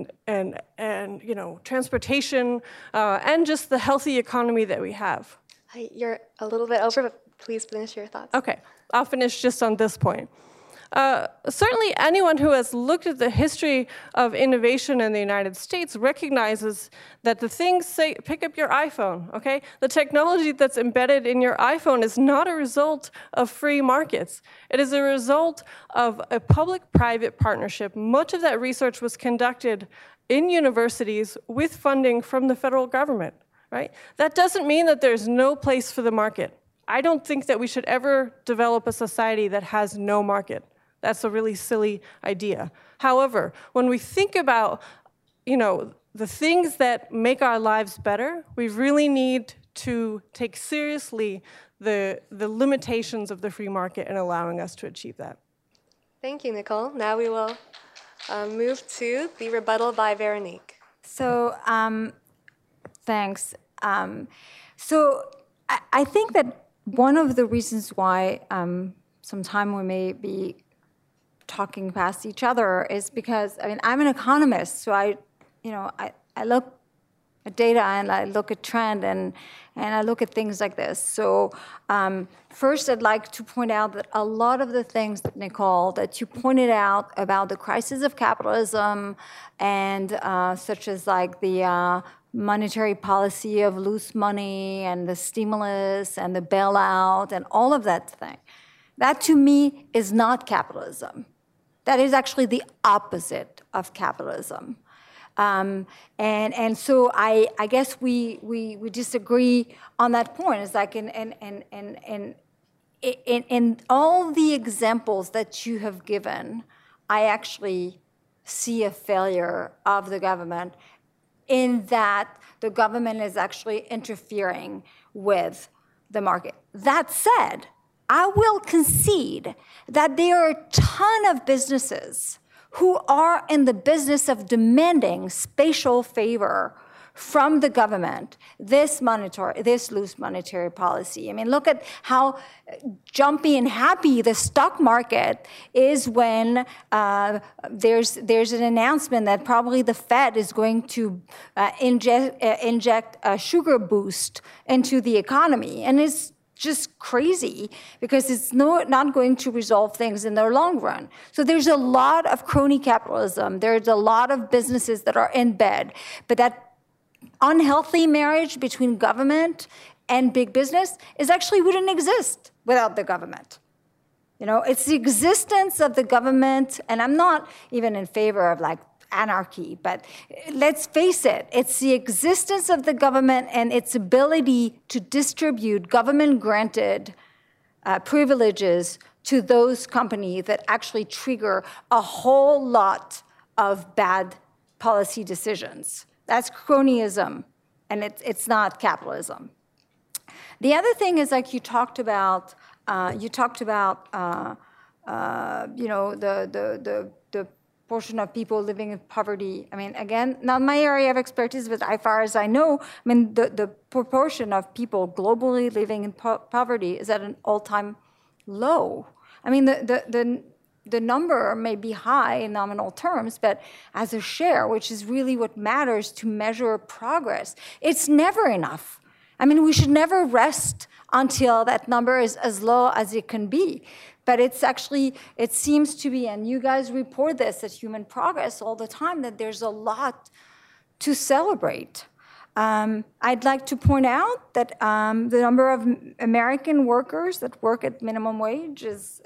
and transportation, and just the healthy economy that we have. You're a little bit over, but please finish your thoughts. Okay, I'll finish just on this point. Certainly anyone who has looked at the history of innovation in the United States recognizes that the things say, pick up your iPhone, okay? The technology that's embedded in your iPhone is not a result of free markets. It is a result of a public-private partnership. Much of that research was conducted in universities with funding from the federal government, right? That doesn't mean that there's no place for the market. I don't think that we should ever develop a society that has no market. That's a really silly idea. However, when we think about, the things that make our lives better, we really need to take seriously the limitations of the free market in allowing us to achieve that. Thank you, Nicole. Now we will move to the rebuttal by Veronique. So, thanks. So I think that one of the reasons why sometime we may be talking past each other is because, I'm an economist, so I look data and I look at trend and I look at things like this. So first, I'd like to point out that a lot of the things that Nicole, that you pointed out about the crisis of capitalism and such as like the monetary policy of loose money and the stimulus and the bailout and all of that thing, that to me is not capitalism. That is actually the opposite of capitalism. And so I guess we disagree on that point. It's like in all the examples that you have given, I actually see a failure of the government in that the government is actually interfering with the market. That said, I will concede that there are a ton of businesses who are in the business of demanding spatial favor from the government, this loose monetary policy. I mean, look at how jumpy and happy the stock market is when there's an announcement that probably the Fed is going to inject a sugar boost into the economy. And it's just crazy because it's not going to resolve things in the long run. So there's a lot of crony capitalism. There's a lot of businesses that are in bed. But that unhealthy marriage between government and big business actually wouldn't exist without the government. You know, it's the existence of the government, and I'm not even in favor of like anarchy, but let's face it, it's the existence of the government and its ability to distribute government-granted privileges to those companies that actually trigger a whole lot of bad policy decisions. That's cronyism, and it's not capitalism. The other thing is, like you talked about, the portion of people living in poverty. I mean, again, not my area of expertise, but as far as I know, I mean, the proportion of people globally living in poverty is at an all-time low. I mean, the number may be high in nominal terms, but as a share, which is really what matters to measure progress, it's never enough. I mean, we should never rest until that number is as low as it can be. But it's actually, it seems to be, and you guys report this at Human Progress all the time, that there's a lot to celebrate. I'd like to point out that the number of American workers that work at minimum wage is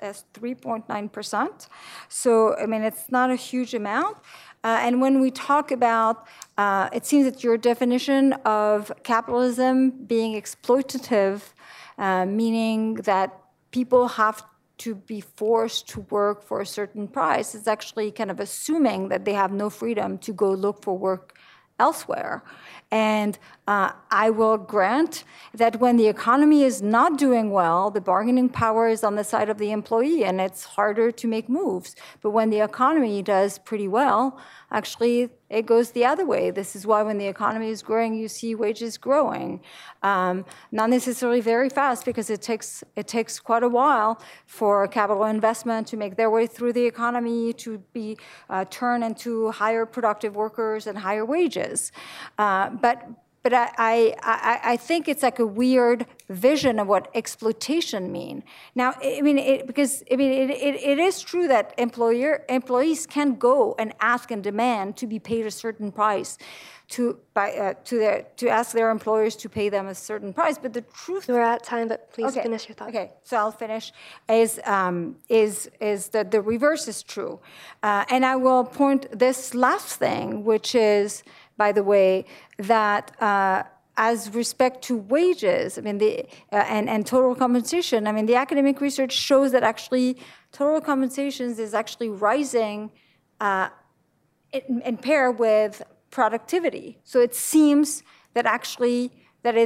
3.9%. So, I mean, it's not a huge amount. And when we talk about, it seems that your definition of capitalism being exploitative, meaning that people have to be forced to work for a certain price, is actually kind of assuming that they have no freedom to go look for work elsewhere. And I will grant that when the economy is not doing well, the bargaining power is on the side of the employee, and it's harder to make moves. But when the economy does pretty well, actually, it goes the other way. This is why when the economy is growing, you see wages growing. Not necessarily very fast, because it takes quite a while for capital investment to make their way through the economy, to be turned into higher productive workers and higher wages. But I think it's like a weird vision of what exploitation means. Now, I mean, it is true that employees can go and ask and demand to be paid a certain price, to ask their employers to pay them a certain price. But the truth, we're at time, but please finish your thought. Okay, so I'll finish. Is that the reverse is true, and I will point this last thing, which is, by the way, that as respect to wages, I mean, and total compensation, I mean, the academic research shows that actually total compensations is actually rising in pair with productivity. So it seems that actually that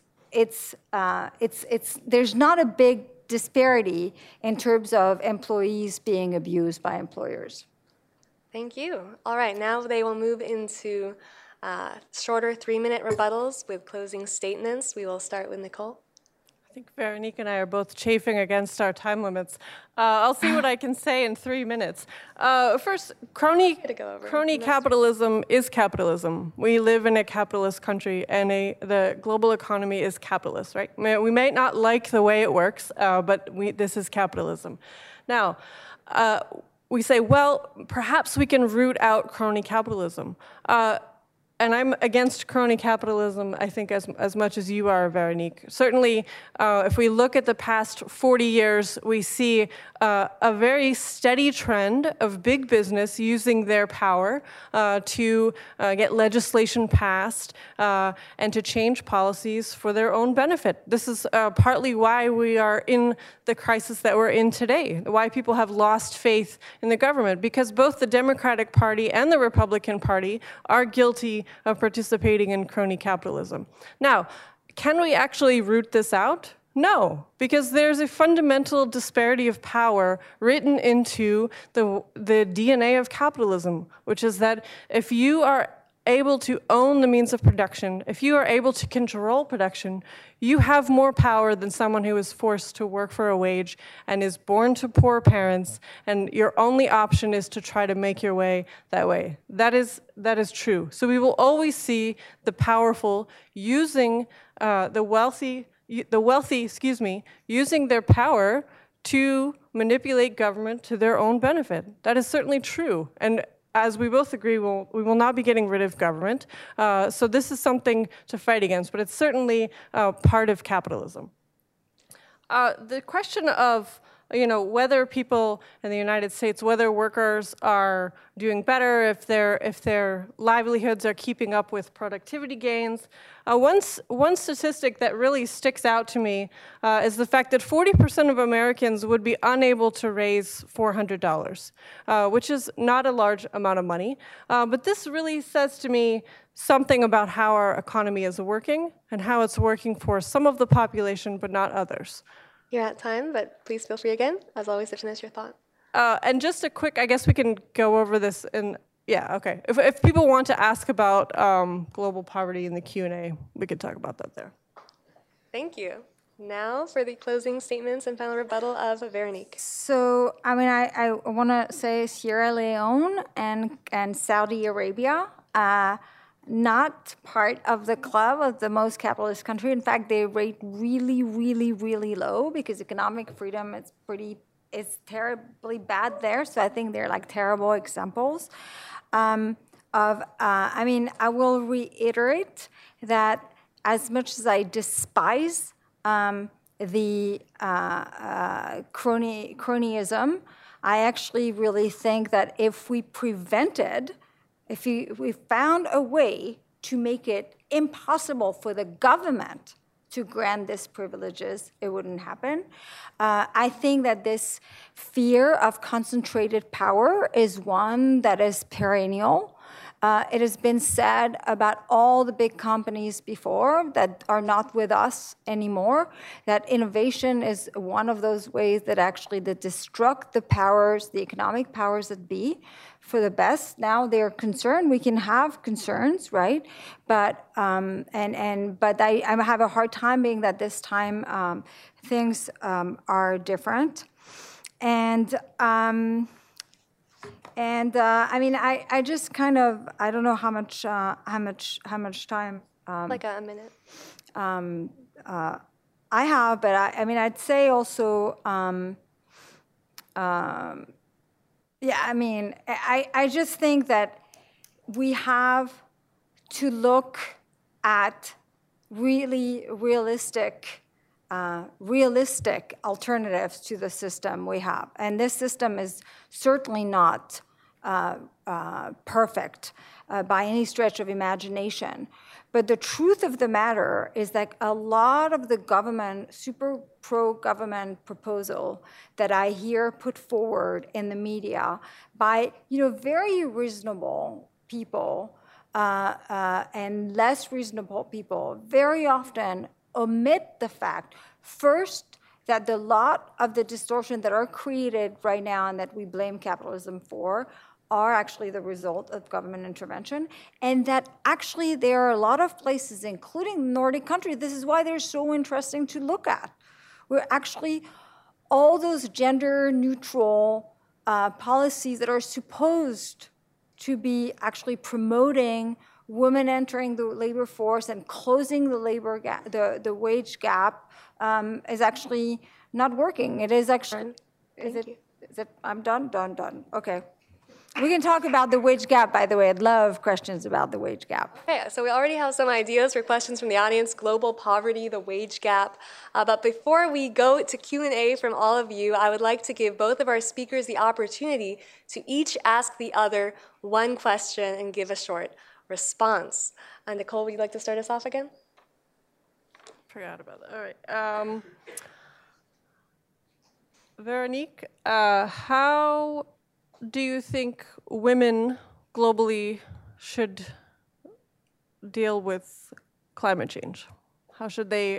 there's not a big disparity in terms of employees being abused by employers. Thank you. All right, now they will move into shorter 3-minute rebuttals with closing statements. We will start with Nicole. think Veronique and I are both chafing against our time limits. I'll see what I can say in 3 minutes. First, crony capitalism is capitalism. We live in a capitalist country, and the global economy is capitalist, right? We may not like the way it works, but this is capitalism. Now, we say, well, perhaps we can root out crony capitalism. And I'm against crony capitalism, I think, as much as you are, Veronique. Certainly, if we look at the past 40 years, we see a very steady trend of big business using their power to get legislation passed and to change policies for their own benefit. This is partly why we are in the crisis that we're in today, why people have lost faith in the government, because both the Democratic Party and the Republican Party are guilty of participating in crony capitalism. Now, can we actually root this out? No, because there's a fundamental disparity of power written into the DNA of capitalism, which is that if you are able to own the means of production, if you are able to control production, you have more power than someone who is forced to work for a wage and is born to poor parents, and your only option is to try to make your way that way. That is true. So we will always see the powerful using the wealthy, using their power to manipulate government to their own benefit. That is certainly true. And as we both agree, we will not be getting rid of government. So this is something to fight against, but it's certainly part of capitalism. The question of whether people in the United States, whether workers are doing better, if their livelihoods are keeping up with productivity gains. One statistic that really sticks out to me is the fact that 40% of Americans would be unable to raise $400, which is not a large amount of money. But this really says to me something about how our economy is working and how it's working for some of the population, but not others. You're at time, but please feel free again, as always, to finish your thought. And just a quick, I guess we can go over this in, yeah, okay. If people want to ask about global poverty in the Q&A, we could talk about that there. Thank you. Now for the closing statements and final rebuttal of Veronique. So, I want to say Sierra Leone and Saudi Arabia, not part of the club of the most capitalist country. In fact, they rate really, really, really low because economic freedom is terribly bad there. So I think they're like terrible examples I will reiterate that as much as I despise the cronyism, I actually really think that if we found a way to make it impossible for the government to grant these privileges, it wouldn't happen. I think that this fear of concentrated power is one that is perennial. It has been said about all the big companies before that are not with us anymore, that innovation is one of those ways that actually destruct the powers, the economic powers that be, for the best. Now they're concerned. We can have concerns, right? But I have a hard time being that this time things are different, I just kind of, I don't know how much time. Like a minute. I have, but I'd say also, I just think that we have to look at really realistic alternatives to the system we have. And this system is certainly not perfect by any stretch of imagination. But the truth of the matter is that a lot of the government, super pro-government proposal that I hear put forward in the media by very reasonable people and less reasonable people very often omit the fact, first, that the lot of the distortion that are created right now and that we blame capitalism for are actually the result of government intervention, and that actually there are a lot of places, including Nordic countries, this is why they're so interesting to look at, where actually all those gender-neutral policies that are supposed to be actually promoting women entering the labor force and closing the labor gap, the wage gap, is actually not working. It is actually. Is it? I'm done. Okay. We can talk about the wage gap, by the way. I'd love questions about the wage gap. Okay, so we already have some ideas for questions from the audience, global poverty, the wage gap. But before we go to Q&A from all of you, I would like to give both of our speakers the opportunity to each ask the other one question and give a short response. Nicole, would you like to start us off again? Forgot about that. All right. Veronique, how do you think women globally should deal with climate change? How should they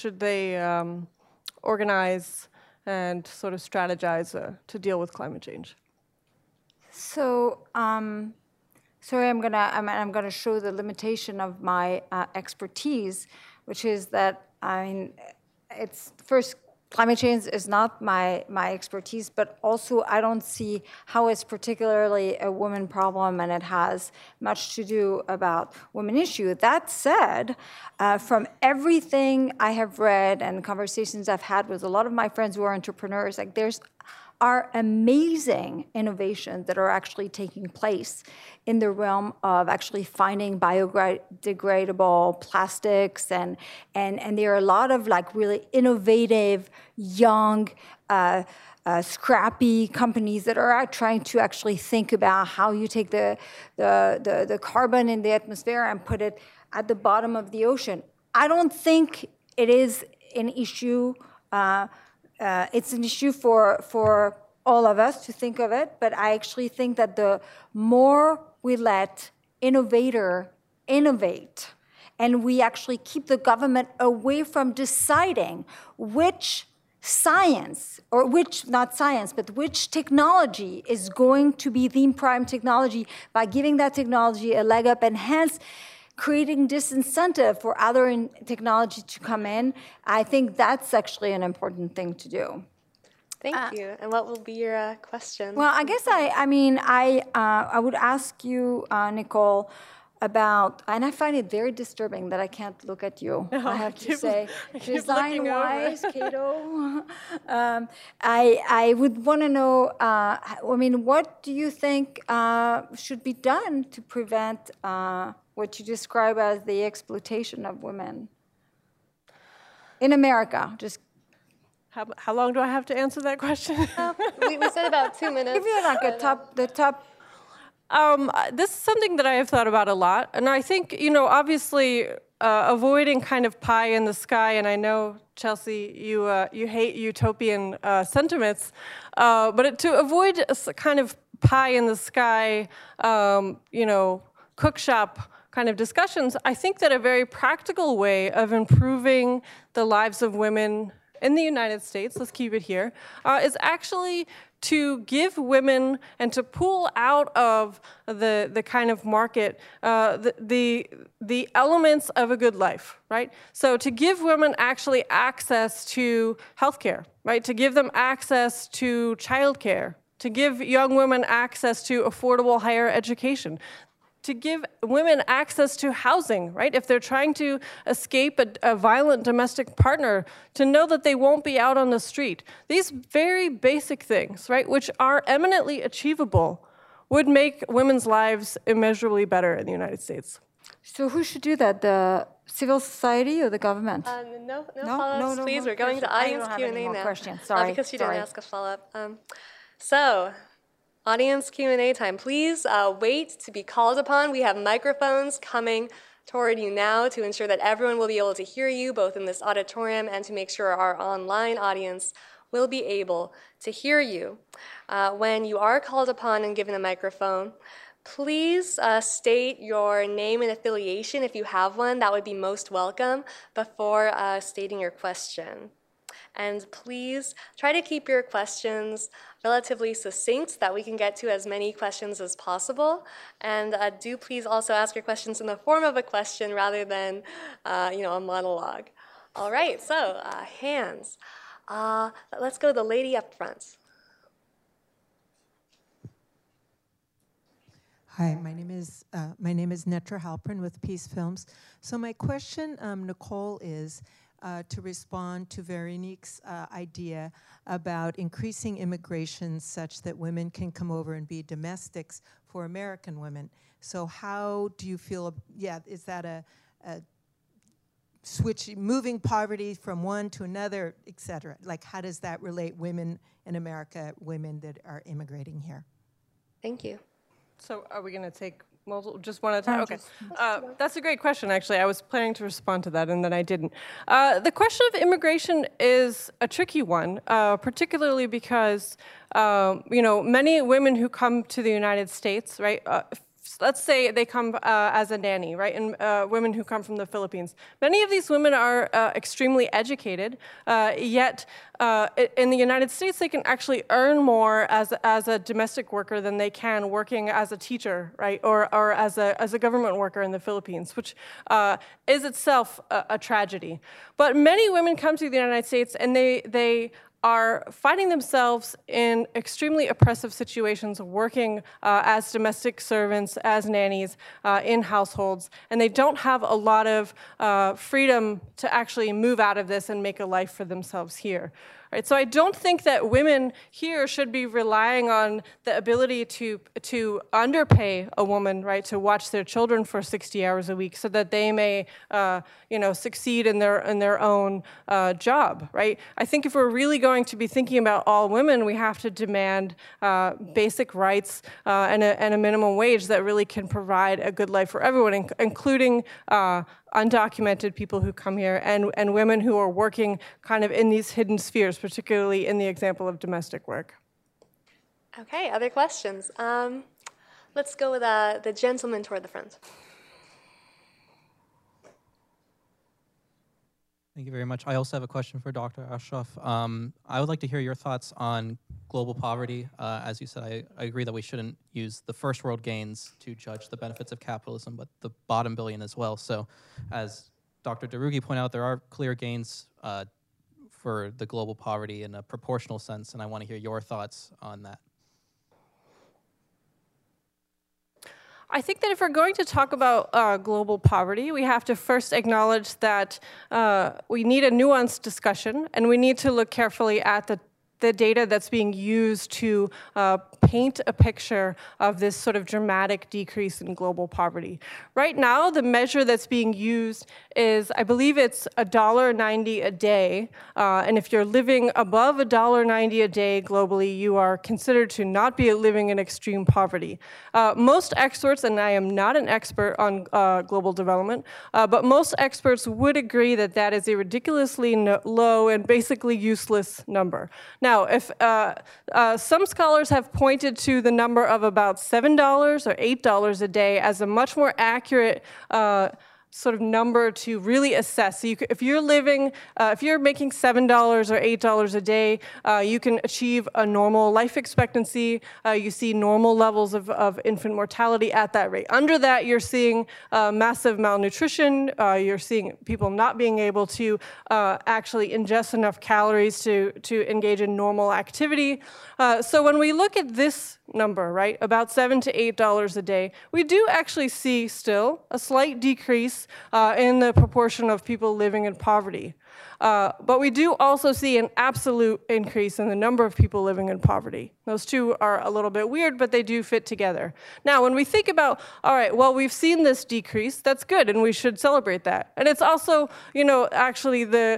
organize and sort of strategize to deal with climate change? So, sorry, I'm gonna show the limitation of my expertise, which is that it's first. Climate change is not my expertise, but also I don't see how it's particularly a women problem, and it has much to do about women issue. That said, from everything I have read and conversations I've had with a lot of my friends who are entrepreneurs, like are amazing innovations that are actually taking place in the realm of actually finding biodegradable plastics, and there are a lot of like really innovative, young, scrappy companies that are trying to actually think about how you take the carbon in the atmosphere and put it at the bottom of the ocean. I don't think it is an issue. It's an issue for all of us to think of it, but I actually think that the more we let innovator innovate, and we actually keep the government away from deciding which science, or not science, but which technology is going to be the prime technology, by giving that technology a leg up and hence creating disincentive for other technology to come in, I think that's actually an important thing to do. Thank you. And what will be your question? Well, I guess I would ask you, Nicole, about, and I find it very disturbing that I can't look at you, I have to say. Design-wise, Cato. I would want to know, what do you think should be done to prevent what you describe as the exploitation of women in America? Just how long do I have to answer that question? We said about 2 minutes. Give you like the top. This is something that I have thought about a lot, and I think, obviously, avoiding kind of pie in the sky, and I know, Chelsea, you hate utopian sentiments, but to avoid a kind of pie in the sky, cookshop kind of discussions, I think that a very practical way of improving the lives of women in the United States, let's keep it here, is actually to give women and to pull out of the kind of market the elements of a good life, right? So to give women actually access to healthcare, right? To give them access to childcare, to give young women access to affordable higher education, to give women access to housing, right? If they're trying to escape a violent domestic partner, to know that they won't be out on the street. These very basic things, right, which are eminently achievable, would make women's lives immeasurably better in the United States. So who should do that, the civil society or the government? No follow-ups, please. We're going to audience Q&A now. Sorry. Because you didn't ask a follow-up. Audience Q&A time. Please wait to be called upon. We have microphones coming toward you now to ensure that everyone will be able to hear you, both in this auditorium and to make sure our online audience will be able to hear you. When you are called upon and given a microphone, please state your name and affiliation if you have one. That would be most welcome before stating your question. And please try to keep your questions relatively succinct so that we can get to as many questions as possible. And do please also ask your questions in the form of a question rather than a monologue. All right, so hands. Let's go to the lady up front. Hi, my name is Netra Halpern with Peace Films. So my question, Nicole, is to respond to Veronique's idea about increasing immigration such that women can come over and be domestics for American women. So how do you feel? Is that a switch, moving poverty from one to another, et cetera? Like, how does that relate women in America, women that are immigrating here? Thank you. So are we going to take multiple, just one at a time? Okay. That's a great question, actually. I was planning to respond to that, and then I didn't. The question of immigration is a tricky one, particularly because, many women who come to the United States, right, let's say they come as a nanny, right, and women who come from the Philippines. Many of these women are extremely educated, yet in the United States they can actually earn more as a domestic worker than they can working as a teacher, right, or as a government worker in the Philippines, which is itself a tragedy. But many women come to the United States and they are finding themselves in extremely oppressive situations, working as domestic servants, as nannies, in households, and they don't have a lot of freedom to actually move out of this and make a life for themselves here. Right, so I don't think that women here should be relying on the ability to underpay a woman, right, to watch their children for 60 hours a week so that they may, succeed in their own job, right? I think if we're really going to be thinking about all women, we have to demand basic rights and a minimum wage that really can provide a good life for everyone, including undocumented people who come here and women who are working kind of in these hidden spheres, particularly in the example of domestic work. Okay, other questions? Let's go with the gentleman toward the front. Thank you very much. I also have a question for Dr. Ashraf. I would like to hear your thoughts on global poverty. As you said, I agree that we shouldn't use the first world gains to judge the benefits of capitalism, but the bottom billion as well. So as Dr. Darugi pointed out, there are clear gains for the global poverty in a proportional sense, and I want to hear your thoughts on that. I think that if we're going to talk about global poverty, we have to first acknowledge that we need a nuanced discussion, and we need to look carefully at the data that's being used to paint a picture of this sort of dramatic decrease in global poverty. Right now, the measure that's being used is, I believe it's $1.90 a day, and if you're living above $1.90 a day globally, you are considered to not be living in extreme poverty. Most experts, and I am not an expert on global development, but most experts would agree that that is a ridiculously low and basically useless number. Now, if some scholars have pointed to the number of about $7 or $8 a day as a much more accurate sort of number to really assess. So if you're living, if you're making $7 or $8 a day, you can achieve a normal life expectancy. You see normal levels of infant mortality at that rate. Under that, you're seeing massive malnutrition. You're seeing people not being able to actually ingest enough calories to engage in normal activity. So when we look at this number, right, about $7 to $8 a day, we do actually see still a slight decrease in the proportion of people living in poverty. But we do also see an absolute increase in the number of people living in poverty. Those two are a little bit weird, but they do fit together. Now, when we think about, all right, well, we've seen this decrease, that's good, and we should celebrate that. And it's also, actually the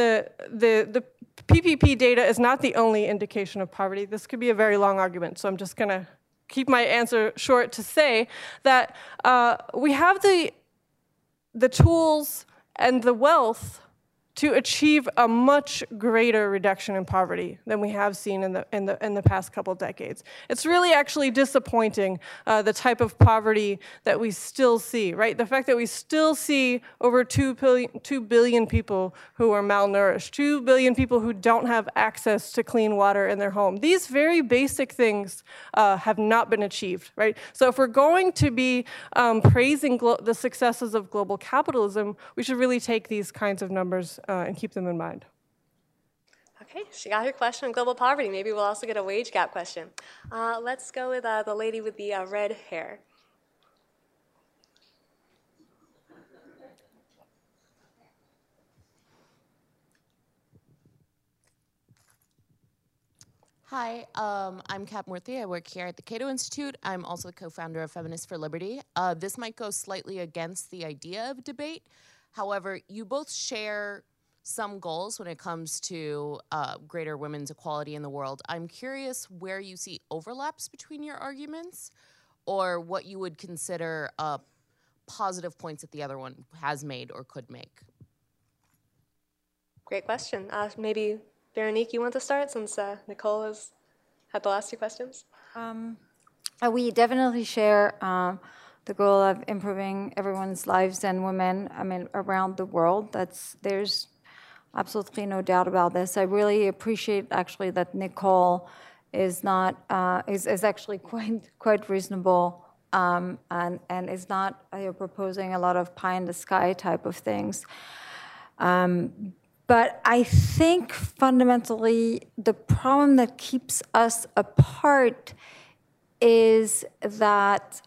PPP data is not the only indication of poverty. This could be a very long argument, so I'm just going to keep my answer short to say that we have the tools and the wealth to achieve a much greater reduction in poverty than we have seen in the past couple decades. It's really actually disappointing, the type of poverty that we still see, right? The fact that we still see over 2 billion people who are malnourished, 2 billion people who don't have access to clean water in their home. These very basic things have not been achieved, right? So if we're going to be praising the successes of global capitalism, we should really take these kinds of numbers and keep them in mind. Okay, she got her question on global poverty. Maybe we'll also get a wage gap question. Let's go with the lady with the red hair. Hi, I'm Kat Murthy. I work here at the Cato Institute. I'm also the co-founder of Feminists for Liberty. This might go slightly against the idea of debate. However, you both share some goals when it comes to greater women's equality in the world. I'm curious where you see overlaps between your arguments, or what you would consider positive points that the other one has made or could make. Great question. Maybe Veronique, you want to start since Nicole has had the last two questions? We definitely share the goal of improving everyone's lives and women, around the world. There's absolutely no doubt about this. I really appreciate actually that Nicole is actually quite reasonable and is not proposing a lot of pie in the sky type of things. But I think fundamentally the problem that keeps us apart is that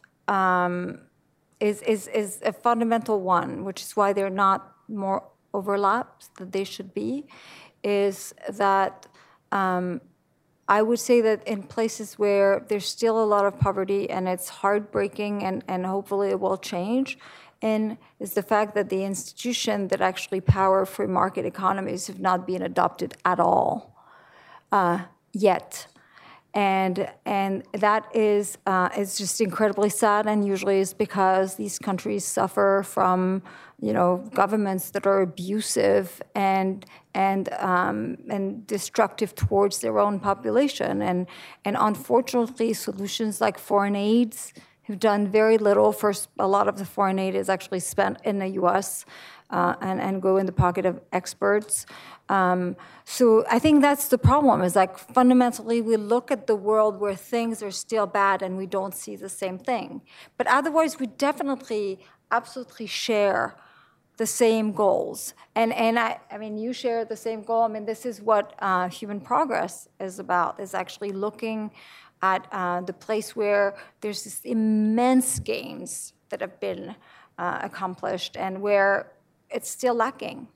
is a fundamental one, which is why there are not more overlaps that they should be, is that I would say that in places where there's still a lot of poverty and it's heartbreaking and hopefully it will change, and is the fact that the institution that actually power free market economies have not been adopted at all yet. And that is just incredibly sad, and usually is because these countries suffer from governments that are abusive and destructive towards their own population, and unfortunately solutions like foreign aids have done very little. First, a lot of the foreign aid is actually spent in the U.S. And go in the pocket of experts. So I think that's the problem, is like fundamentally we look at the world where things are still bad and we don't see the same thing. But otherwise we definitely, absolutely share the same goals. And you share the same goal. This is what human progress is about, is actually looking at the place where there's this immense gains that have been accomplished and where it's still lacking.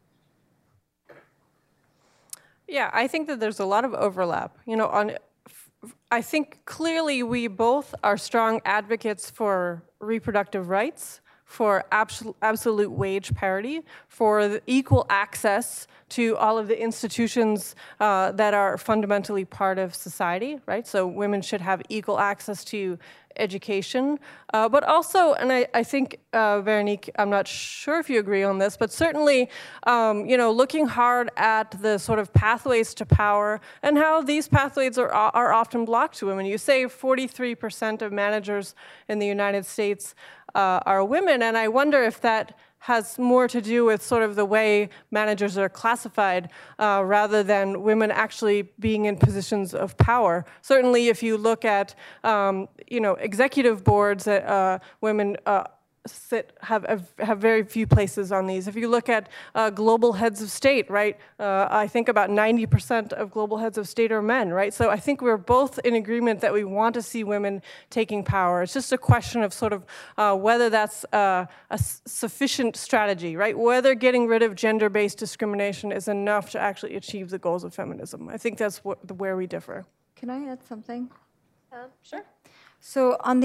Yeah, I think that there's a lot of overlap. I think clearly we both are strong advocates for reproductive rights, for absolute wage parity, for the equal access to all of the institutions that are fundamentally part of society, right? So women should have equal access to education, but also, and I think, Veronique, I'm not sure if you agree on this, but certainly, looking hard at the sort of pathways to power and how these pathways are often blocked to women. You say 43% of managers in the United States are women, and I wonder if that has more to do with sort of the way managers are classified rather than women actually being in positions of power. Certainly, if you look at executive boards that women have very few places on these. If you look at global heads of state, right, I think about 90% of global heads of state are men, right? So I think we're both in agreement that we want to see women taking power. It's just a question of sort of whether that's a sufficient strategy, right? Whether getting rid of gender-based discrimination is enough to actually achieve the goals of feminism. I think that's where we differ. Can I add something? Sure. So on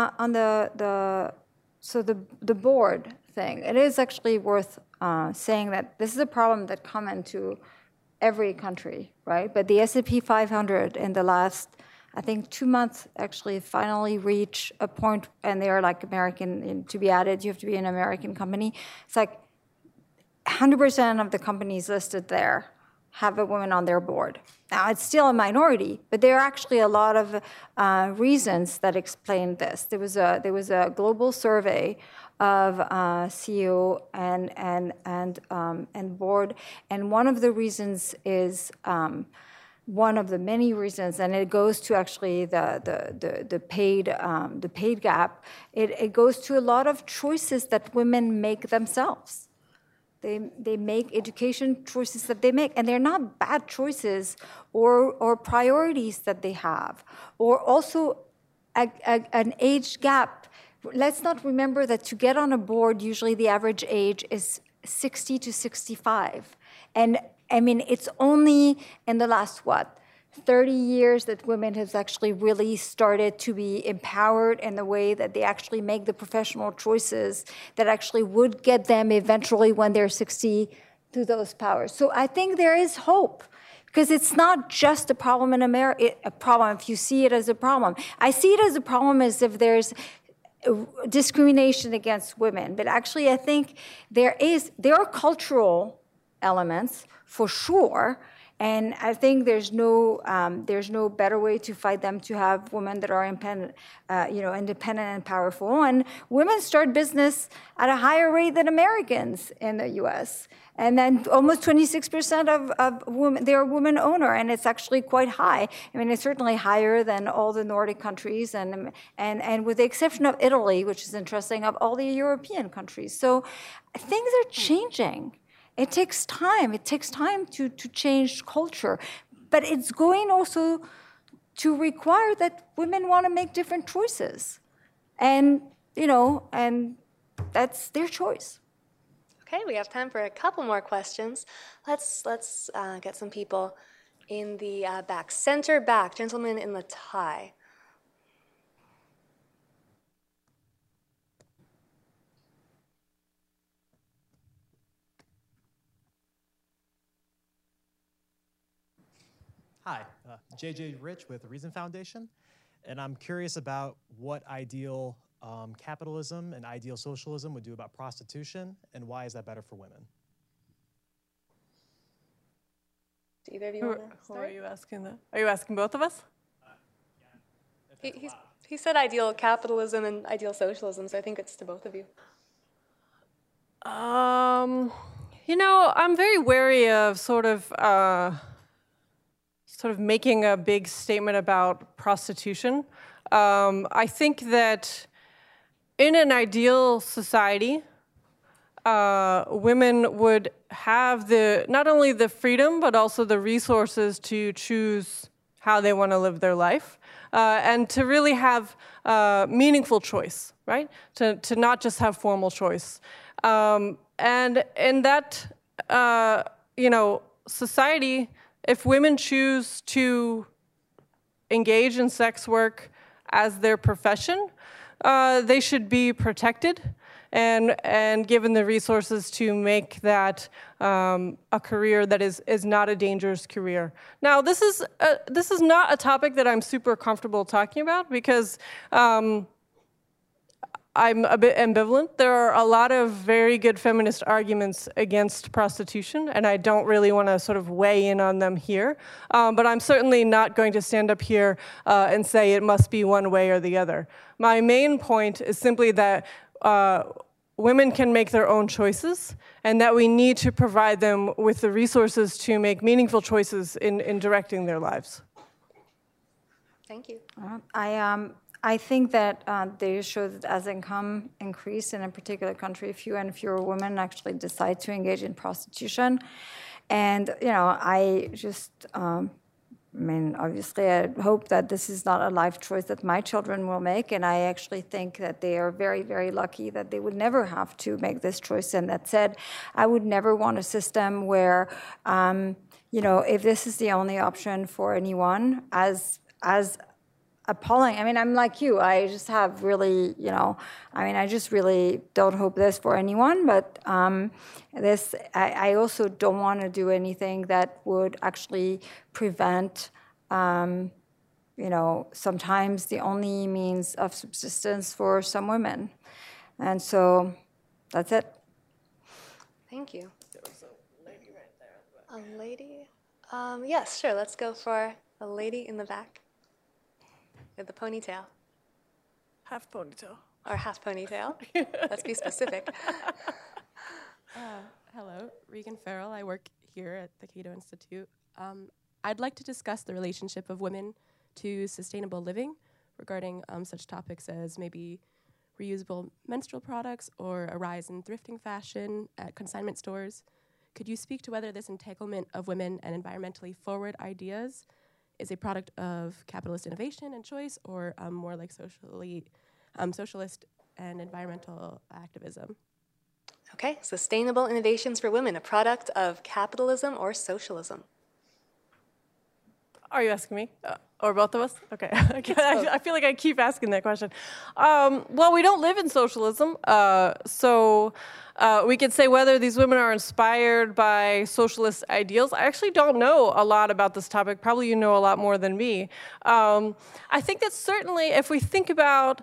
the board thing, it is actually worth saying that this is a problem that comes into every country, right? But the S&P 500 in the last, I think, 2 months actually finally reached a point, and they are like American, and to be added, you have to be an American company. It's like 100% of the companies listed there have a woman on their board. Now, it's still a minority, but there are actually a lot of reasons that explain this. There was a global survey of CEO and board, and one of the reasons is one of the many reasons, and it goes to actually the paid gap. It goes to a lot of choices that women make themselves. They make education choices that they make, and they're not bad choices or priorities that they have, or also an age gap. Let's not remember that to get on a board, usually the average age is 60 to 65. And I mean, it's only in the last, 30 years that women have actually really started to be empowered in the way that they actually make the professional choices that actually would get them eventually when they're 60 to those powers. So I think there is hope, because it's not just a problem in America, a problem if you see it as a problem. I see it as a problem as if there's discrimination against women, but actually I think there are cultural elements for sure. And I think there's no better way to fight them to have women that are independent and powerful. And women start business at a higher rate than Americans in the U.S. And then almost 26% of women, they're women owner, and it's actually quite high. I mean, it's certainly higher than all the Nordic countries, and with the exception of Italy, which is interesting, of all the European countries. So things are changing. It takes time. It takes time to change culture. But it's going also to require that women want to make different choices. And that's their choice. Okay, we have time for a couple more questions. Let's get some people in the back. Center back, gentleman in the tie. Hi, JJ Rich with the Reason Foundation, and I'm curious about what ideal capitalism and ideal socialism would do about prostitution, and why is that better for women? Do either of you want to Who are start? you asking that? Are you asking both of us? He said ideal capitalism and ideal socialism, so I think it's to both of you. I'm very wary of sort of making a big statement about prostitution. I think that in an ideal society, women would have not only the freedom, but also the resources to choose how they want to live their life, and to really have meaningful choice, right? To not just have formal choice. And in that, society, if women choose to engage in sex work as their profession, they should be protected and given the resources to make that a career that is not a dangerous career. Now, this is not a topic that I'm super comfortable talking about, because I'm a bit ambivalent. There are a lot of very good feminist arguments against prostitution, and I don't really want to sort of weigh in on them here. But I'm certainly not going to stand up here and say it must be one way or the other. My main point is simply that women can make their own choices, and that we need to provide them with the resources to make meaningful choices in directing their lives. Thank you. I think that data show that as income increase in a particular country, fewer and fewer women actually decide to engage in prostitution. And, I just, obviously I hope that this is not a life choice that my children will make. And I actually think that they are very, very lucky that they would never have to make this choice. And that said, I would never want a system where, if this is the only option for anyone, as appalling. I'm like you. I just have really, I just really don't hope this for anyone. But I also don't want to do anything that would actually prevent, sometimes the only means of subsistence for some women. And so that's it. Thank you. A lady? Yes, sure. Let's go for a lady in the back with the ponytail. Half ponytail. Or half ponytail. Let's be specific. Hello, Regan Farrell. I work here at the Cato Institute. I'd like to discuss the relationship of women to sustainable living regarding such topics as maybe reusable menstrual products or a rise in thrifting fashion at consignment stores. Could you speak to whether this entanglement of women and environmentally forward ideas is a product of capitalist innovation and choice, or more like socialist and environmental activism? Okay, sustainable innovations for women, a product of capitalism or socialism? Are you asking me? Or both of us? Okay. I feel like I keep asking that question. Well, we don't live in socialism, so we could say whether these women are inspired by socialist ideals. I actually don't know a lot about this topic. Probably you know a lot more than me. I think that certainly if we think about,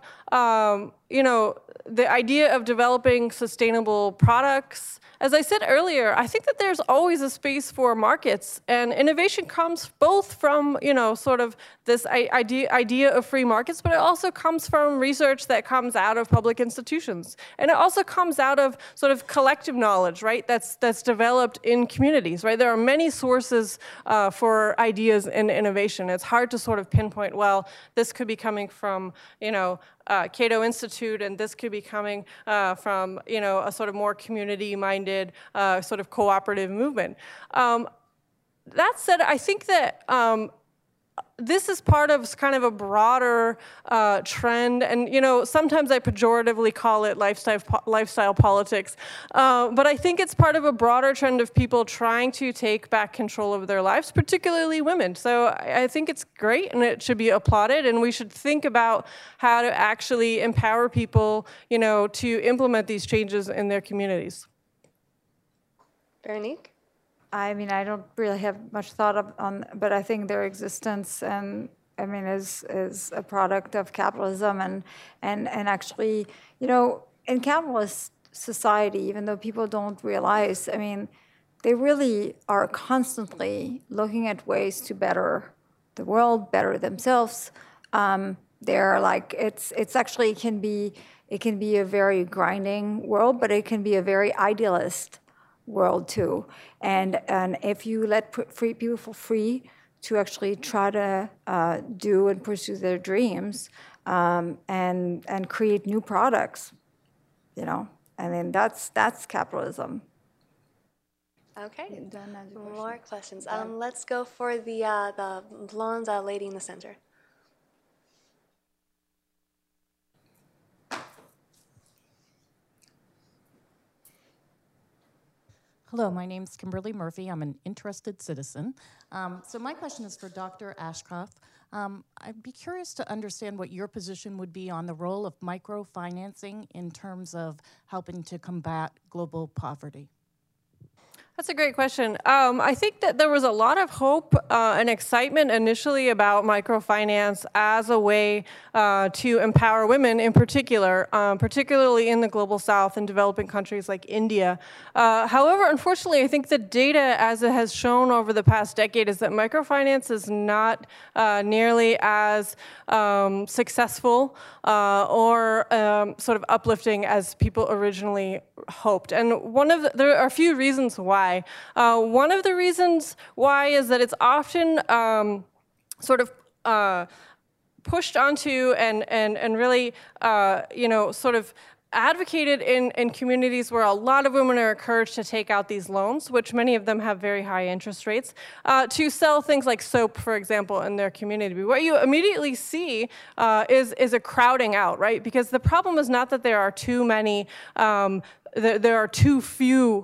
the idea of developing sustainable products, as I said earlier, I think that there's always a space for markets, and innovation comes both from, sort of this idea of free markets, but it also comes from research that comes out of public institutions. And it also comes out of sort of collective knowledge, right, that's developed in communities, right? There are many sources for ideas in innovation. It's hard to sort of pinpoint, well, this could be coming from, Cato Institute, and this could be coming from, a sort of more community-minded sort of cooperative movement. That said, I think that this is part of kind of a broader trend, and sometimes I pejoratively call it lifestyle politics, but I think it's part of a broader trend of people trying to take back control of their lives, particularly women. So I think it's great, and it should be applauded, and we should think about how to actually empower people, to implement these changes in their communities. Veronique? I mean, I don't really have much thought on, but I think their existence is a product of capitalism, and actually, in capitalist society, even though people don't realize, they really are constantly looking at ways to better the world, better themselves. They're like, it's actually, it can be a very grinding world, but it can be a very idealist world too, and if you let people free to actually try to do and pursue their dreams, and create new products, that's capitalism. Okay. More questions. Let's go for the blonde lady in the center. Hello, my name's Kimberly Murphy. I'm an interested citizen. So my question is for Dr. Ashcroft. I'd be curious to understand what your position would be on the role of microfinancing in terms of helping to combat global poverty. That's a great question. I think that there was a lot of hope and excitement initially about microfinance as a way to empower women in particular, particularly in the global south and developing countries like India. However, unfortunately, I think the data, as it has shown over the past decade, is that microfinance is not nearly as successful or sort of uplifting as people originally hoped. And there are a few reasons why. One of the reasons why is that it's often sort of pushed onto and really, sort of advocated in communities where a lot of women are encouraged to take out these loans, which many of them have very high interest rates, to sell things like soap, for example, in their community. What you immediately see is a crowding out, right? Because the problem is not that there are too many there are too few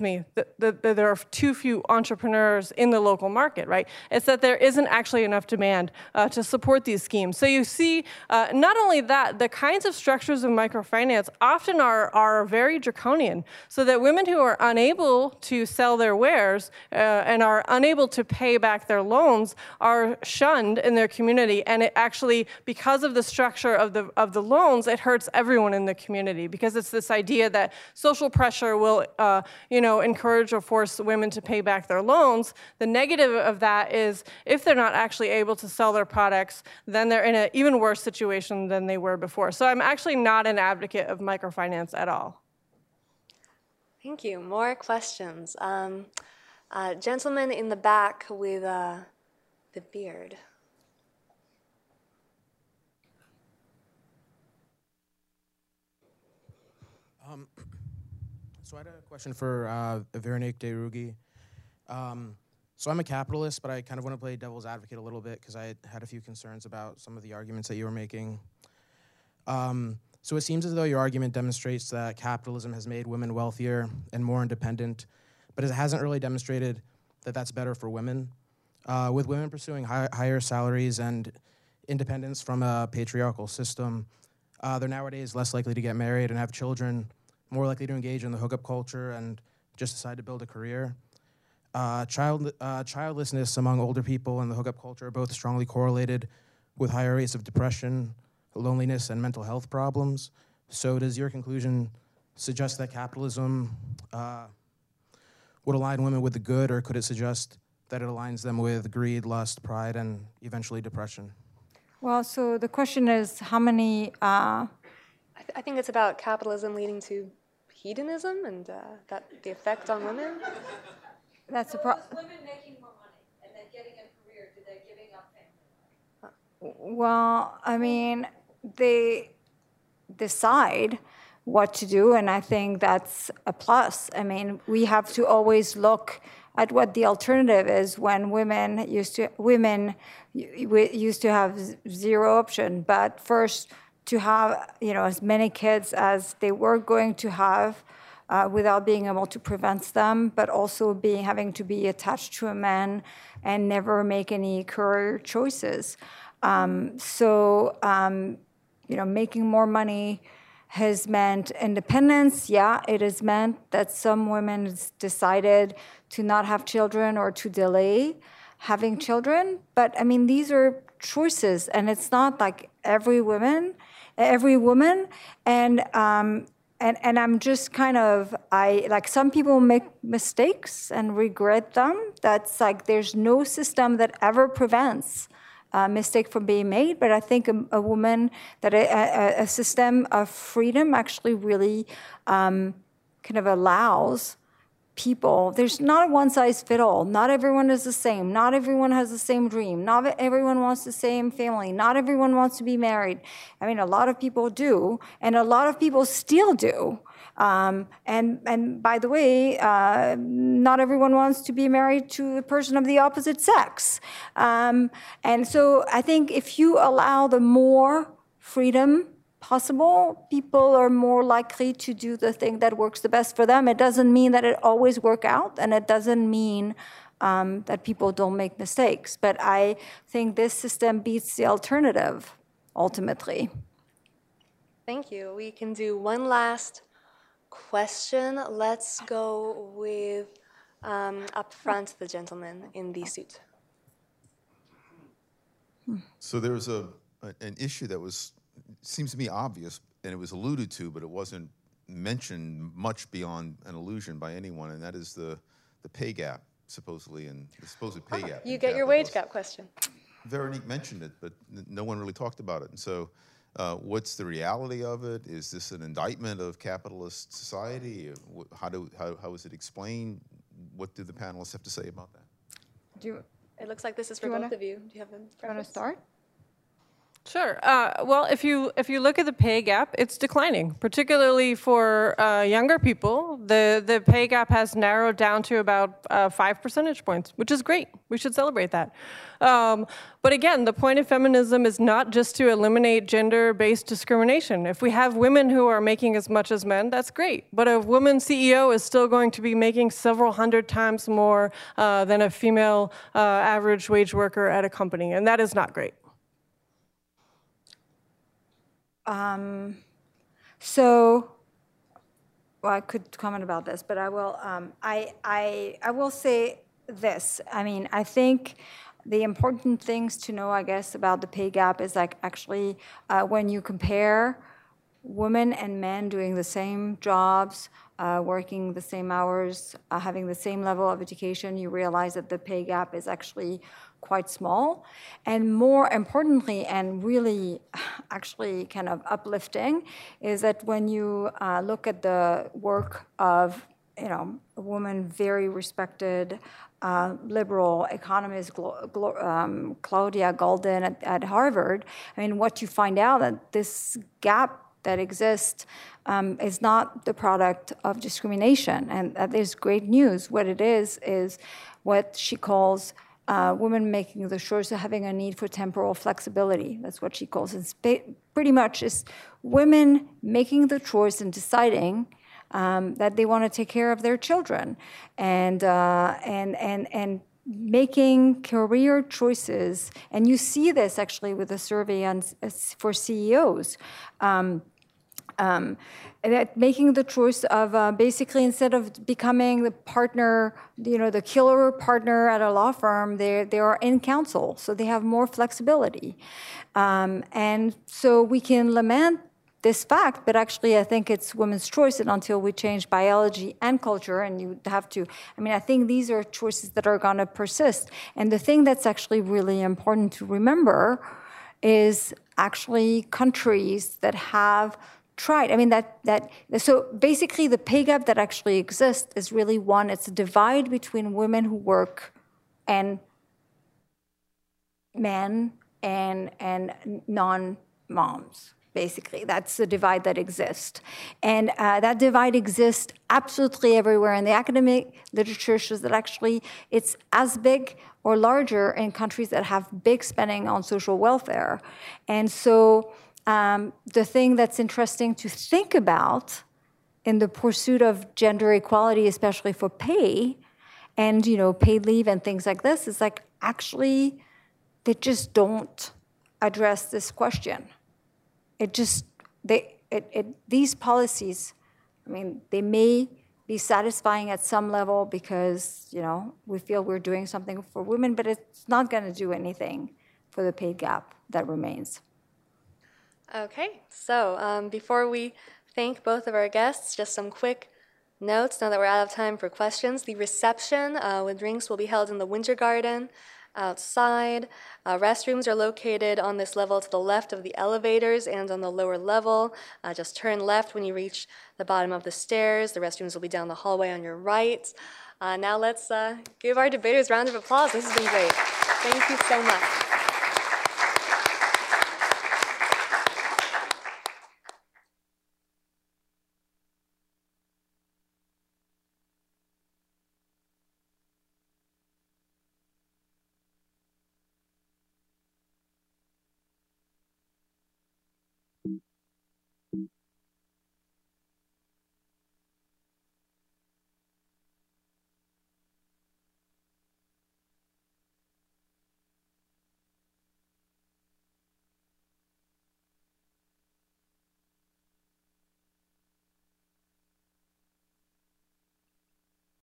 entrepreneurs in the local market, right? It's that there isn't actually enough demand to support these schemes. So you see, not only that, the kinds of structures of microfinance often are very draconian, so that women who are unable to sell their wares and are unable to pay back their loans are shunned in their community. And it actually, because of the structure of the loans, it hurts everyone in the community, because it's this idea that social pressure will, encourage or force women to pay back their loans. The negative of that is if they're not actually able to sell their products, then they're in an even worse situation than they were before. So I'm actually not an advocate of microfinance at all. Thank you. More questions. Gentleman in the back with the beard. So I had a question for Veronique de-Rugy. So I'm a capitalist, but I kind of want to play devil's advocate a little bit because I had a few concerns about some of the arguments that you were making. So it seems as though your argument demonstrates that capitalism has made women wealthier and more independent, but it hasn't really demonstrated that that's better for women. With women pursuing higher salaries and independence from a patriarchal system, they're nowadays less likely to get married and have children, more likely to engage in the hookup culture and just decide to build a career. Childlessness among older people and the hookup culture are both strongly correlated with higher rates of depression, loneliness, and mental health problems. So does your conclusion suggest that capitalism would align women with the good, or could it suggest that it aligns them with greed, lust, pride, and eventually depression? Well, so the question is how many... I think it's about capitalism leading to hedonism and that the effect on women. That's a women making more money and then getting a career, do they giving up family? Well, I mean, they decide what to do, and I think that's a plus. I mean, we have to always look at what the alternative is. When women used to have zero option, but first to have as many kids as they were going to have without being able to prevent them, but also having to be attached to a man and never make any career choices. Making more money has meant independence. Yeah, it has meant that some women decided to not have children or to delay having children. But I mean, these are choices, and it's not like every woman. And I'm just kind of, some people make mistakes and regret them. That's like, there's no system that ever prevents a mistake from being made. But I think a system of freedom actually really kind of allows people. There's not a one-size-fits-all. Not everyone is the same. Not everyone has the same dream. Not everyone wants the same family. Not everyone wants to be married. I mean, a lot of people do, and a lot of people still do. And by the way, not everyone wants to be married to a person of the opposite sex. And so I think if you allow the more freedom possible, people are more likely to do the thing that works the best for them. It doesn't mean that it always works out, and it doesn't mean that people don't make mistakes. But I think this system beats the alternative, ultimately. Thank you. We can do one last question. Let's go with up front, the gentleman in the suit. So there was an issue that seems to me obvious, and it was alluded to, but it wasn't mentioned much beyond an allusion by anyone, and that is the pay gap, supposedly, and the supposed pay gap. You get your wage gap question. Veronique mentioned it, but no one really talked about it. And so what's the reality of it? Is this an indictment of capitalist society? How is it explained? What do the panelists have to say about that? It looks like this is for both of you. Do you have a preference? Do you want to start? Sure. Well, if you look at the pay gap, it's declining, particularly for younger people. The pay gap has narrowed down to about 5 percentage points, which is great. We should celebrate that. But again, the point of feminism is not just to eliminate gender-based discrimination. If we have women who are making as much as men, that's great. But a woman CEO is still going to be making several hundred times more than a female average wage worker at a company, and that is not great. I could comment about this, but I will. I will say this. I mean, I think the important things to know, I guess, about the pay gap is actually when you compare women and men doing the same jobs, working the same hours, having the same level of education, you realize that the pay gap is actually quite small. And more importantly, and really actually kind of uplifting, is that when you look at the work of a woman very respected liberal economist, Claudia Goldin at Harvard, I mean, what you find out that this gap that exists is not the product of discrimination, and that is great news. What it is what she calls women making the choice of having a need for temporal flexibility. That's what she calls it. Pretty much is women making the choice and deciding that they want to take care of their children, and making career choices. And you see this actually with a survey for CEOs. That making the choice of basically, instead of becoming the partner, the killer partner at a law firm, they are in counsel, so they have more flexibility. And so we can lament this fact, but actually I think it's women's choice, and until we change biology and culture, and you have to, I think these are choices that are going to persist. And the thing that's actually really important to remember is actually countries that have tried. So basically the pay gap that actually exists is really one, it's a divide between women who work and men and non-moms. Basically, that's the divide that exists. And that divide exists absolutely everywhere. And the academic literature shows that actually it's as big or larger in countries that have big spending on social welfare. And so the thing that's interesting to think about in the pursuit of gender equality, especially for pay and paid leave and things like this, is like actually they just don't address this question. These policies, they may be satisfying at some level because, we feel we're doing something for women, but it's not going to do anything for the pay gap that remains. Okay, so before we thank both of our guests, just some quick notes now that we're out of time for questions. The reception with drinks will be held in the Winter Garden outside. Restrooms are located on this level to the left of the elevators and on the lower level. Just turn left when you reach the bottom of the stairs. The restrooms will be down the hallway on your right. Now let's give our debaters a round of applause. This has been great. Thank you so much.